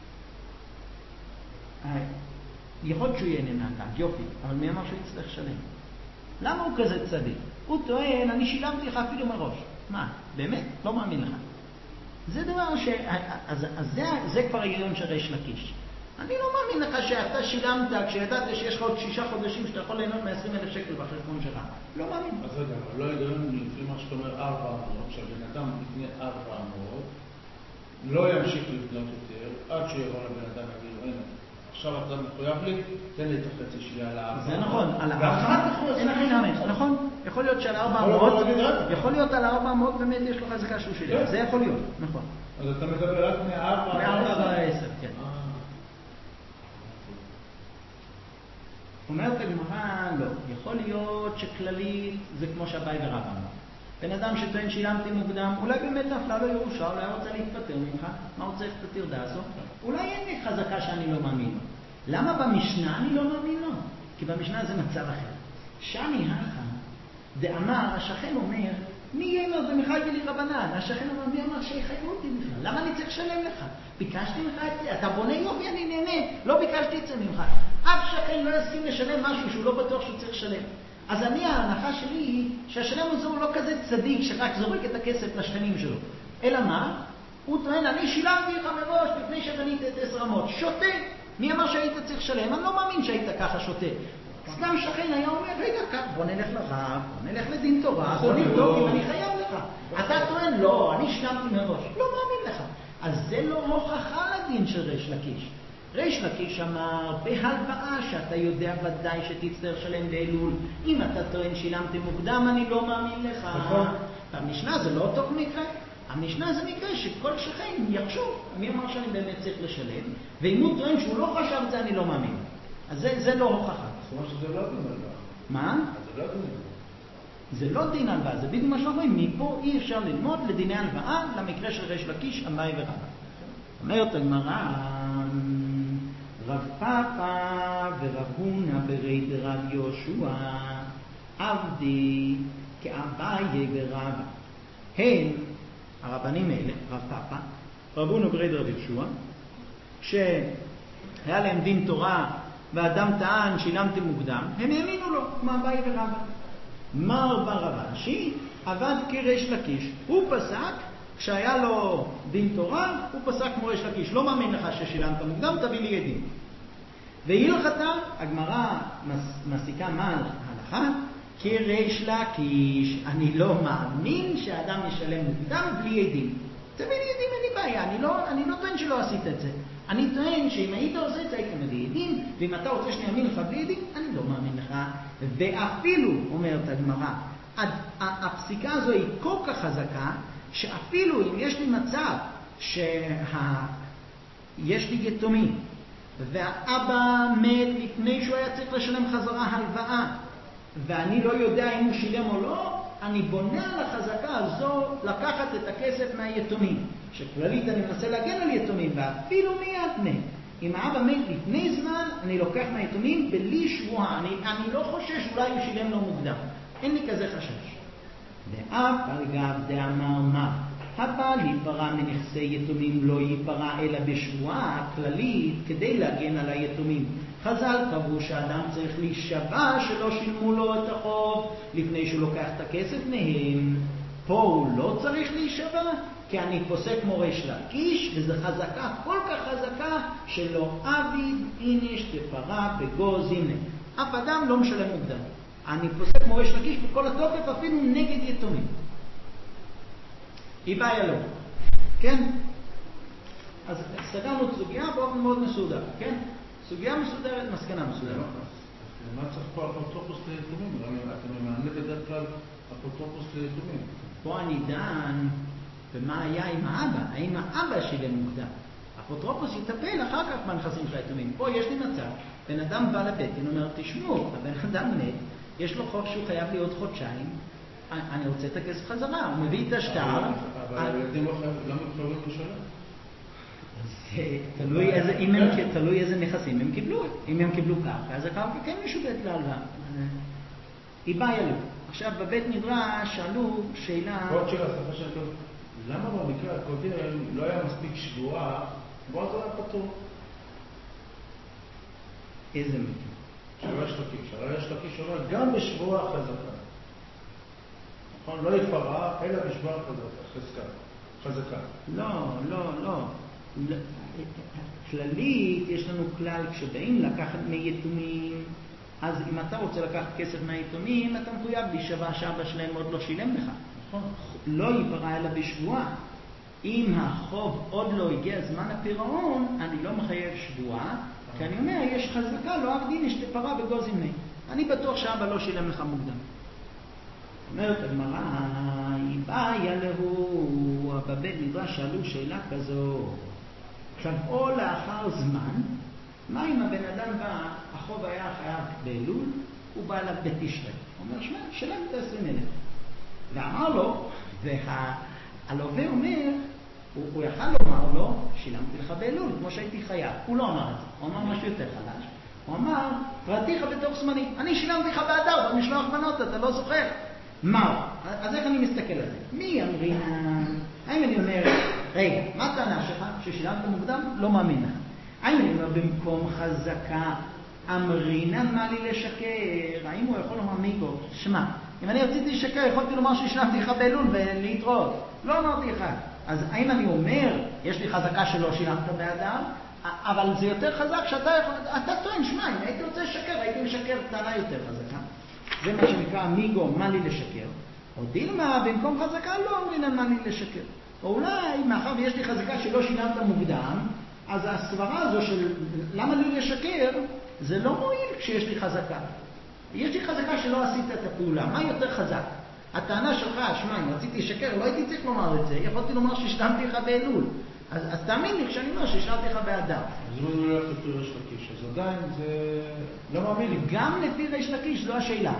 יכול להיות שהוא ייהנה מהגג, יופי, אבל מי אמר שהוא יצטרך לשלם? למה הוא כזה צדיק? הוא טוען, אני שילמתי לך אפילו מראש. מה? באמת? לא מאמין לך. זה דבר זה כבר ההיגיון של ריש לקיש. אני לא מאמין לך שאתה שילמת כשידעת שיש לך עוד 6 חודשים שאתה יכול ליהנות מ-20,000 שקל בחשבון שלך. לא מאמין. אז רגע, אבל לא ההיגיון לפי מה שאתה אומר 4 אמות, שהבן אדם לפני 4 אמות, לא ימשיך לבנות יותר, עד שיבוא לבן אדם ויגיד, הנה, עכשיו אתה מחויב לי, תן לי את החצי שלי על 4. זה נכון, על 4, אין הכי נאמן, נכון? יכול להיות שעל 400, יכול להיות על 400 באמת יש לו חזקה שהוא שלי, זה יכול להיות, נכון. אז אתה מדבר רק מ-4 עד 10, כן. אומרת הגמרא, לא. יכול להיות שכללית זה כמו שהבאי ורבא אמר. בן אדם שטוען שילמתי מוקדם, אולי באמת נפלה לו ירושה, אולי רוצה להתפטר ממך, מה הוא צריך את הטרדה הזו? אולי אין לי חזקה שאני לא מאמין לו. למה במשנה אני לא מאמין לו? כי במשנה זה מצב אחר. שאני הכה, דאמר, השכן אומר, מי יאמר זה מחי ולי רבנן? השכן אומר, מי אמר שיחייבו אותי בכלל? למה אני צריך לשלם לך? ביקשתי ממך את זה, אתה בונה יופי, אני נהנה, לא ביקשתי את זה ממך. אף שכן לא יסכים לשלם משהו שהוא לא בטוח שהוא צריך לשלם. אז ההנחה שלי היא שהשלם הזה הוא לא כזה צדיק שרק זורק את הכסף לשכנים שלו. אלא מה? הוא טוען, אני שילמתי לך מראש לפני שבנית את 10 אמות. שוטה! מי אמר שהיית צריך לשלם? אני לא מאמין שהיית ככה שוטה. סתם שכן היה אומר, רגע כך, בוא נלך לרב, בוא נלך לדין תורה, בוא נבדוק אם אני חייב לך. אתה טוען, לא, אני שילמתי מראש. לא מאמין לך. אז זה לא הוכחה לדין של ריש לקיש. ריש לקיש אמר, בהלוואה שאתה יודע ודאי שתצטרך לשלם באלול. אם אתה טוען שילמתי מוקדם, אני לא מאמין לך. המשנה זה לא אותו מקרה. המשנה זה מקרה שכל שכן יחשוב, מי אמר שאני באמת צריך לשלם, ואם הוא טוען שהוא לא חשב את זה, אני לא מאמין. אז זה לא הוכחה. זאת אומרת שזה לא דין הלוואה. מה? זה לא דין הלוואה. זה לא דין הלוואה, זה בדיוק מה שאנחנו רואים. מפה אי אפשר ללמוד לדיני הלוואה למקרה של ריש לקיש, אביי ורבא. אומרת הגמרא, רב פאפא ורב הונא ברי דרב יהושע עבדי כאביי ורבא. הם, הרבנים האלה, רב פאפא, רב הונא ברי דרב יהושע, כשהיה להם דין תורה ואדם טען שילמתי מוקדם, הם האמינו לו, כמו אביי ורבא. מר בר אבשי עבד כריש לקיש. הוא פסק, כשהיה לו דין תורה, הוא פסק כמו ריש לקיש. לא מאמין לך ששילמת מוקדם, תביא לי עדים. והלכתה, הגמרא מסיקה מה ההלכה? כריש לקיש. אני לא מאמין שהאדם ישלם מוקדם בלי עדים. תביא לי עדים, אין לי בעיה. אני לא טוען שלא עשית את זה. אני טוען שאם היית עושה את זה, היית מביא עדים, ואם אתה רוצה שאני אאמין לך בלי עדים, אני לא מאמין לך. ואפילו, אומרת הגמרא, הפסיקה הזו היא כל כך חזקה, שאפילו אם יש לי מצב יש לי יתומים, והאבא מת לפני שהוא היה צריך לשלם חזרה הלוואה, ואני לא יודע אם הוא שילם או לא, אני בונה על החזקה הזו לקחת את הכסף מהיתומים. שכללית אני מנסה להגן על יתומים, ואפילו מיד מת. אם האבא מת לפני זמן, אני לוקח מהיתומים בלי שבועה. אני לא חושש אולי הוא שילם לא מוקדם. אין לי כזה חשש. ואף על גב דאמר מה? הבא להיפרע מנכסי יתומים לא ייפרע אלא בשבועה כללית כדי להגן על היתומים. חז"ל קבעו שאדם צריך להישבע שלא שילמו לו את החוב לפני שהוא לוקח את הכסף מהם. פה הוא לא צריך להישבע, כי אני פוסק כמו ריש לקיש, וזו חזקה כל כך חזקה שלא עביד איניש תפרע בגוז הנה. אף אדם לא משלם מוקדם. אני פוסק כמו ריש לקיש בכל התוקף אפילו נגד יתומים. היא בעיה לו. כן? אז סגרנו את סוגיה באופן מאוד מסודר. כן? סוגיה מסודרת, מסקנה מסודרת. מה צריך פה אפוטרופוס ליתומים? אתה ממנה בדרך כלל אפוטרופוס ליתומים. פה אני דן ומה היה עם האבא. האם האבא שילם מוקדם? אפוטרופוס יטפל אחר כך בנכסים של היתומים. פה יש לי מצב. בן אדם בא לבית, אומר, תשמעו, הבן אדם מת, יש לו חוב שהוא חייב להיות חודשיים, אני רוצה את הכסף חזרה, הוא מביא את השטר. אבל הילדים לא חייבים לשלם. תלוי איזה נכסים הם קיבלו. אם הם קיבלו קרקע, אז הקרקע כן משובט להלוואה. היא בעיה לו. עכשיו בבית מדרש שאלו שאלה... עוד שאלה, סליחה שאני טוב. למה במקרה הקודם לא היה מספיק שבועה, בוא זה היה פתור? איזה מקרה? שריש לקיש אומר, גם בשבועה חזקה. לא יפרע, אלא בשבועה חזקה. לא. כללית, יש לנו כלל, כשבאים לקחת מיתומים, אז אם אתה רוצה לקחת כסף מהיתומים, אתה מחויב להישבע שאבא שלהם עוד לא שילם לך. לא ייפרע אלא בשבועה. אם החוב עוד לא הגיע זמן הפירעון, אני לא מחייב שבועה, כי אני אומר, יש חזקה, לא עבדין, יש תפרה בגוז ימי. אני בטוח שאבא לא שילם לך מוקדם. אומרת הגמרא, היא בעיה להו, בבית מדרש שאלו שאלה כזו. עכשיו, או לאחר זמן, מה אם הבן אדם בא, החוב היה חייב באלול, הוא בא אליו בתשרי. הוא אומר, שמע, שלם את 20,000. ואמר לו, והלווה אומר, הוא יכל לומר לו, שילמתי לך באלול, כמו שהייתי חייב. הוא לא אמר את זה, הוא אמר משהו יותר חלש. הוא אמר, פרעתיך בתוך זמני, אני שילמתי לך באדר, במשלוח מנות, אתה לא זוכר. מה? אז איך אני מסתכל על זה? מי אמרינה? האם אני אומר, רגע, מה הטענה שלך? ששילמת מוקדם? לא מאמין לך. האם אני אומר, במקום חזקה, אמרינה מה לי לשקר? האם הוא יכול לומר מיקו? שמע, אם אני רציתי לשקר, יכולתי לומר ששילמתי לך באלול ולהתראות. לא אמרתי לך. אז האם אני אומר, יש לי חזקה שלא שילמת באדר, אבל זה יותר חזק שאתה טוען, שמע, אם הייתי רוצה לשקר, הייתי משקר טענה יותר חזקה. זה מה שנקרא מיגו, מה לי לשקר. או דילמה, במקום חזקה, לא אומרים מה לי לשקר. או אולי, מאחר ויש לי חזקה שלא שילמת מוקדם, אז הסברה הזו של למה לי לשקר, זה לא מועיל כשיש לי חזקה. יש לי חזקה שלא עשית את הפעולה. מה יותר חזק? הטענה שלך, שמע, אם רציתי לשקר, לא הייתי צריך לומר את זה, יכולתי לומר ששילמתי לך באלול. אז תאמין לי כשאני אומר ששילמתי לך באדר. אז הוא לא הולך לפי ריש לקיש, אז עדיין זה לא מאמין לי. גם לפי ריש לקיש, זו השאלה.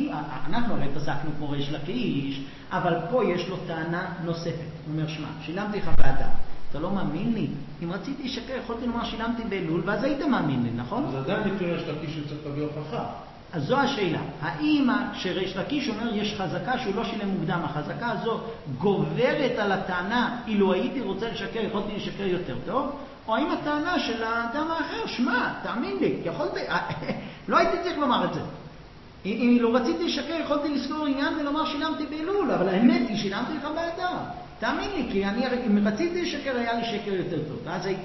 אנחנו הרי פסקנו כמו ריש לקיש, אבל פה יש לו טענה נוספת. הוא אומר, שמע, שילמתי לך באדר. אתה לא מאמין לי? אם רציתי לשקר, יכולתי לומר שילמתי באלול, ואז היית מאמין לי, נכון? אז עדיין לפי ריש לקיש הוא צריך להביא הוכחה. אז זו השאלה. האם כשריש לקיש אומר יש חזקה שהוא לא שילם מוקדם, החזקה הזו גוברת על הטענה, אילו הייתי רוצה לשקר, יכולתי לשקר יותר טוב, או האם הטענה של האדם האחר, שמע, תאמין לי, יכולתי, לא הייתי צריך לומר את זה. אם לא רציתי לשקר, יכולתי לזכור עניין ולומר שילמתי באלול, אבל האמת היא, שילמתי לך באדר. תאמין לי, כי אם רציתי לשקר, היה לי שקר יותר טוב,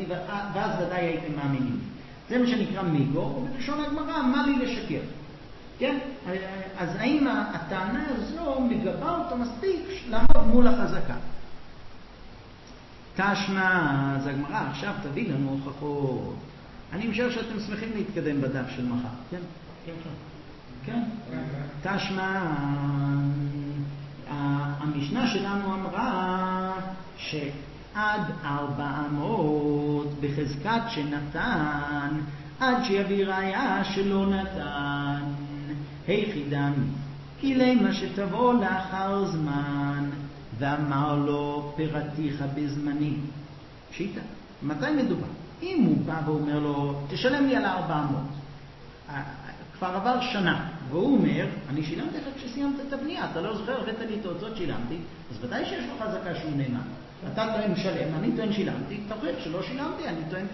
ואז ודאי הייתם מאמינים. זה מה שנקרא מיגו, ובלשון הגמרא, מה לי לשקר? כן? אז האם הטענה הזו מגבה אותו מספיק לעמוד מול החזקה? תשמע, אז הגמרא עכשיו תביא לנו הוכחות. אני משער שאתם שמחים להתקדם בדף של מחר, כן? כן? תשמע, המשנה שלנו אמרה שעד 400 בחזקת שנתן, עד שיביא ראיה שלא נתן. היחידם, כי למה שתבוא לאחר זמן, ואמר לו, פרעתיך בזמני. שיטה, מתי מדובר? אם הוא בא ואומר לו, תשלם לי על 400, כבר עבר שנה, והוא אומר, אני שילמתי לך כשסיימת את הבנייה, אתה לא זוכר, הבאת לי את ההוצאות שילמתי, אז ודאי שיש לו חזקה שהוא נאמן. אתה טוען שלם, אני טוען שילמתי, תוכיח שלא שילמתי, אני טוען את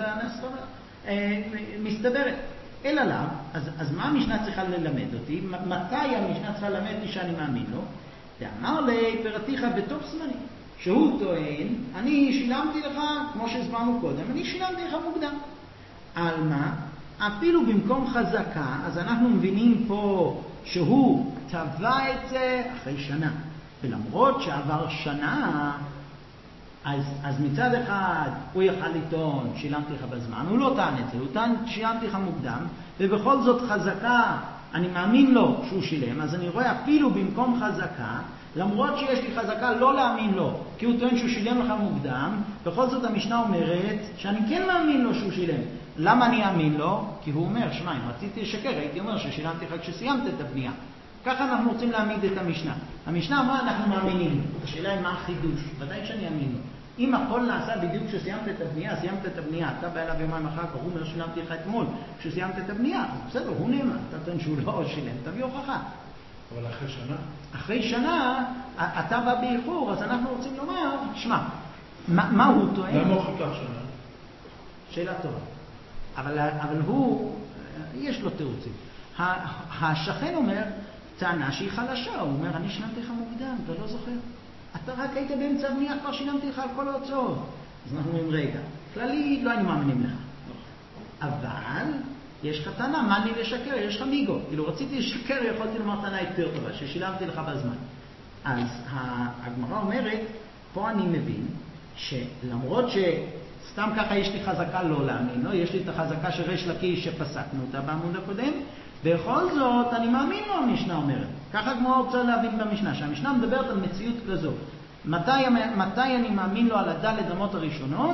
מסתברת. אלא לא, אז מה המשנה צריכה ללמד אותי? מתי המשנה צריכה ללמד אותי שאני מאמין לו? ואמר לי, פרעתיך בתוך זמני. שהוא טוען, אני שילמתי לך, כמו שהסברנו קודם, אני שילמתי לך מוקדם. על מה? אפילו במקום חזקה, אז אנחנו מבינים פה שהוא טבע את זה אחרי שנה. ולמרות שעבר שנה, אז מצד אחד הוא יכל לטעון שילמתי לך בזמן, הוא לא טען את זה, הוא טען שילמתי לך מוקדם, ובכל זאת חזקה, אני מאמין לו שהוא שילם, אז אני רואה אפילו במקום חזקה, למרות שיש לי חזקה לא להאמין לו, כי הוא טוען שהוא שילם לך מוקדם, בכל זאת המשנה אומרת שאני כן מאמין לו שהוא שילם. למה אני אאמין לו? כי הוא אומר, שמע, אם רציתי לשקר, הייתי אומר ששילמתי לך כשסיימת את הבנייה. ככה אנחנו רוצים להעמיד את המשנה. המשנה אמרה, אנחנו מאמינים לו. השאלה היא מה החידוש? ודאי שאני אאמין לו. אם הכל נעשה בדיוק כשסיימת את הבנייה, סיימת את הבנייה, אתה בא אליו יומיים אחר כך, הוא אומר שילמתי לך אתמול, כשסיימת את הבנייה, אז בסדר, הוא נאמן, אתה טוען שהוא לא שילם, תביא הוכחה. אבל אחרי שנה? אחרי שנה, אתה בא באיחור, אז אנחנו רוצים לומר, שמע, מה הוא טוען? למה הוא חיכה שנה? שאלה טובה. אבל הוא, יש לו תירוצים. השכן אומר, טענה שהיא חלשה, הוא אומר, אני שילמתי לך מוקדם, אתה לא זוכר. אתה רק היית באמצע הבנייה, כבר שילמתי לך על כל ההוצאות. אז אנחנו אומרים, רגע, כללי לא היינו מאמינים לך. אבל יש לך טענה, מה לי לשקר? יש לך מיגו. כאילו רציתי לשקר, יכולתי לומר טענה יותר טובה, ששילמתי לך בזמן. אז הגמרא אומרת, פה אני מבין, שלמרות שסתם ככה יש לי חזקה לא להאמין, לא? יש לי את החזקה של ריש לקיש שפסקנו אותה בעמוד הקודם, בכל זאת אני מאמין לו, המשנה אומרת. ככה כמו רוצה להבין במשנה, שהמשנה מדברת על מציאות כזאת. מתי אני מאמין לו על הדלת אמות הראשונות?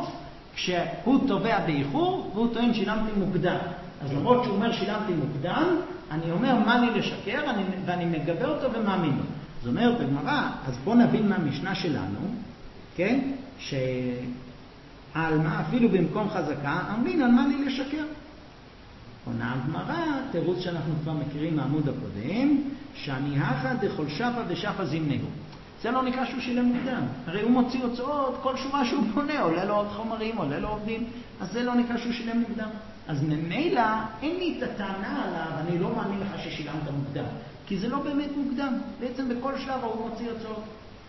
כשהוא תובע באיחור והוא טוען שילמתי מוקדם. אז למרות שהוא אומר שילמתי מוקדם, אני אומר מה לי לשקר ואני מגבה אותו ומאמין לו. זאת אומרת בגמרא, אז בוא נבין מהמשנה שלנו, כן? שעל מה אפילו במקום חזקה, אמרין על מה לי לשקר. עונה הגמרא, תירוץ שאנחנו כבר מכירים מהעמוד הקודם, שאני הכא דכל שפא ושפא זימנהו. זה לא נקרא שהוא שילם מוקדם. הרי הוא מוציא הוצאות, כל שורה שהוא בונה, עולה לו עוד חומרים, עולה לו עובדים, אז זה לא נקרא שהוא שילם מוקדם. אז ממילא אין לי את הטענה עליו, אני לא מאמין לך ששילמת מוקדם, כי זה לא באמת מוקדם. בעצם בכל שלב הוא מוציא הוצאות.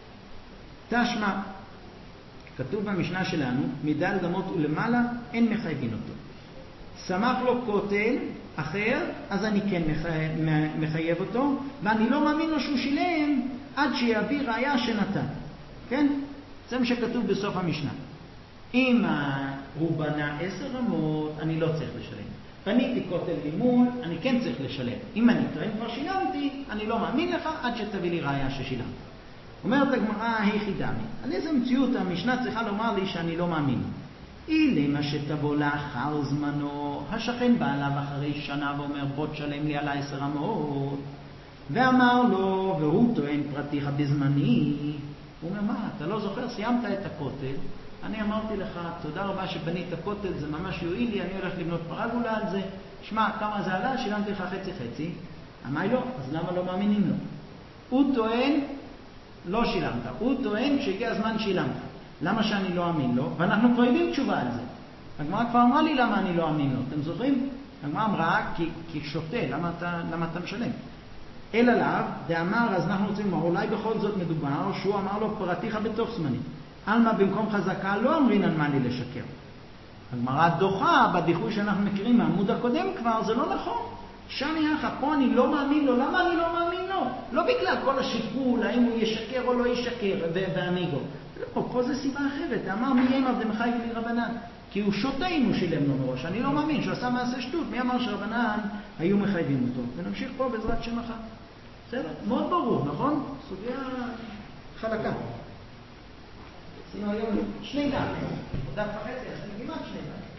תשמע, כתוב במשנה שלנו, מדל דמות ולמעלה, אין מחייבים אותו. שמח לו כותל אחר, אז אני כן מחייב אותו, ואני לא מאמין לו שהוא שילם עד שיביא ראיה שנתן. כן? זה מה שכתוב בסוף המשנה. אם הוא בנה 10 רמות, אני לא צריך לשלם. בניתי כותל לימול, אני כן צריך לשלם. אם אני טוען כבר שילמתי, אני לא מאמין לך עד שתביא לי ראיה ששילמת. אומרת הגמרא, היחידה מי. על איזה מציאות המשנה צריכה לומר לי שאני לא מאמין? אילמה שתבוא לאחר זמנו, השכן בא אליו אחרי שנה ואומר בוא תשלם לי על 10 רמות, ואמר לו, והוא טוען פרטיך בזמני, הוא אומר מה, אתה לא זוכר, סיימת את הכותל, אני אמרתי לך תודה רבה שבנית הכותל, זה ממש יועיל לי, אני הולך לבנות פרגולה על זה, שמע כמה זה עלה, שילמתי לך חצי, אמר לא, אז למה לא מאמינים לו? הוא טוען לא שילמת, הוא טוען שהגיע הזמן שילמת, למה שאני לא אאמין לו? ואנחנו כבר יודעים תשובה על זה. הגמרא כבר אמרה לי למה אני לא אאמין לו. אתם זוכרים? הגמרא אמרה כי שותה, למה אתה משלם? אלא לאו, דאמר, אז אנחנו רוצים לומר, אולי בכל זאת מדובר, שהוא אמר לו פרטיך בתוך זמני. אלמה במקום חזקה לא אמרין על מה לי לשקר. הגמרא דוחה בדיחוי שאנחנו מכירים מהעמוד הקודם כבר, זה לא נכון. שם יחד, פה אני לא מאמין לו, למה אני לא מאמין לו? לא בגלל כל השיקול, האם הוא ישקר או לא ישקר, ואמיגו. לא, פה זה סיבה אחרת. אמר מי אמר דמחייב לי רבנן? כי הוא שותה אם הוא שילם לו מראש. אני לא מאמין שהוא עשה מעשה שטות. מי אמר שרבנן היו מחייבים אותו? ונמשיך פה בעזרת שם אחר. בסדר? מאוד ברור, נכון? סוגיה חלקה. עשינו היום 2 דף. דף וחצי, עשינו כמעט 2 דף.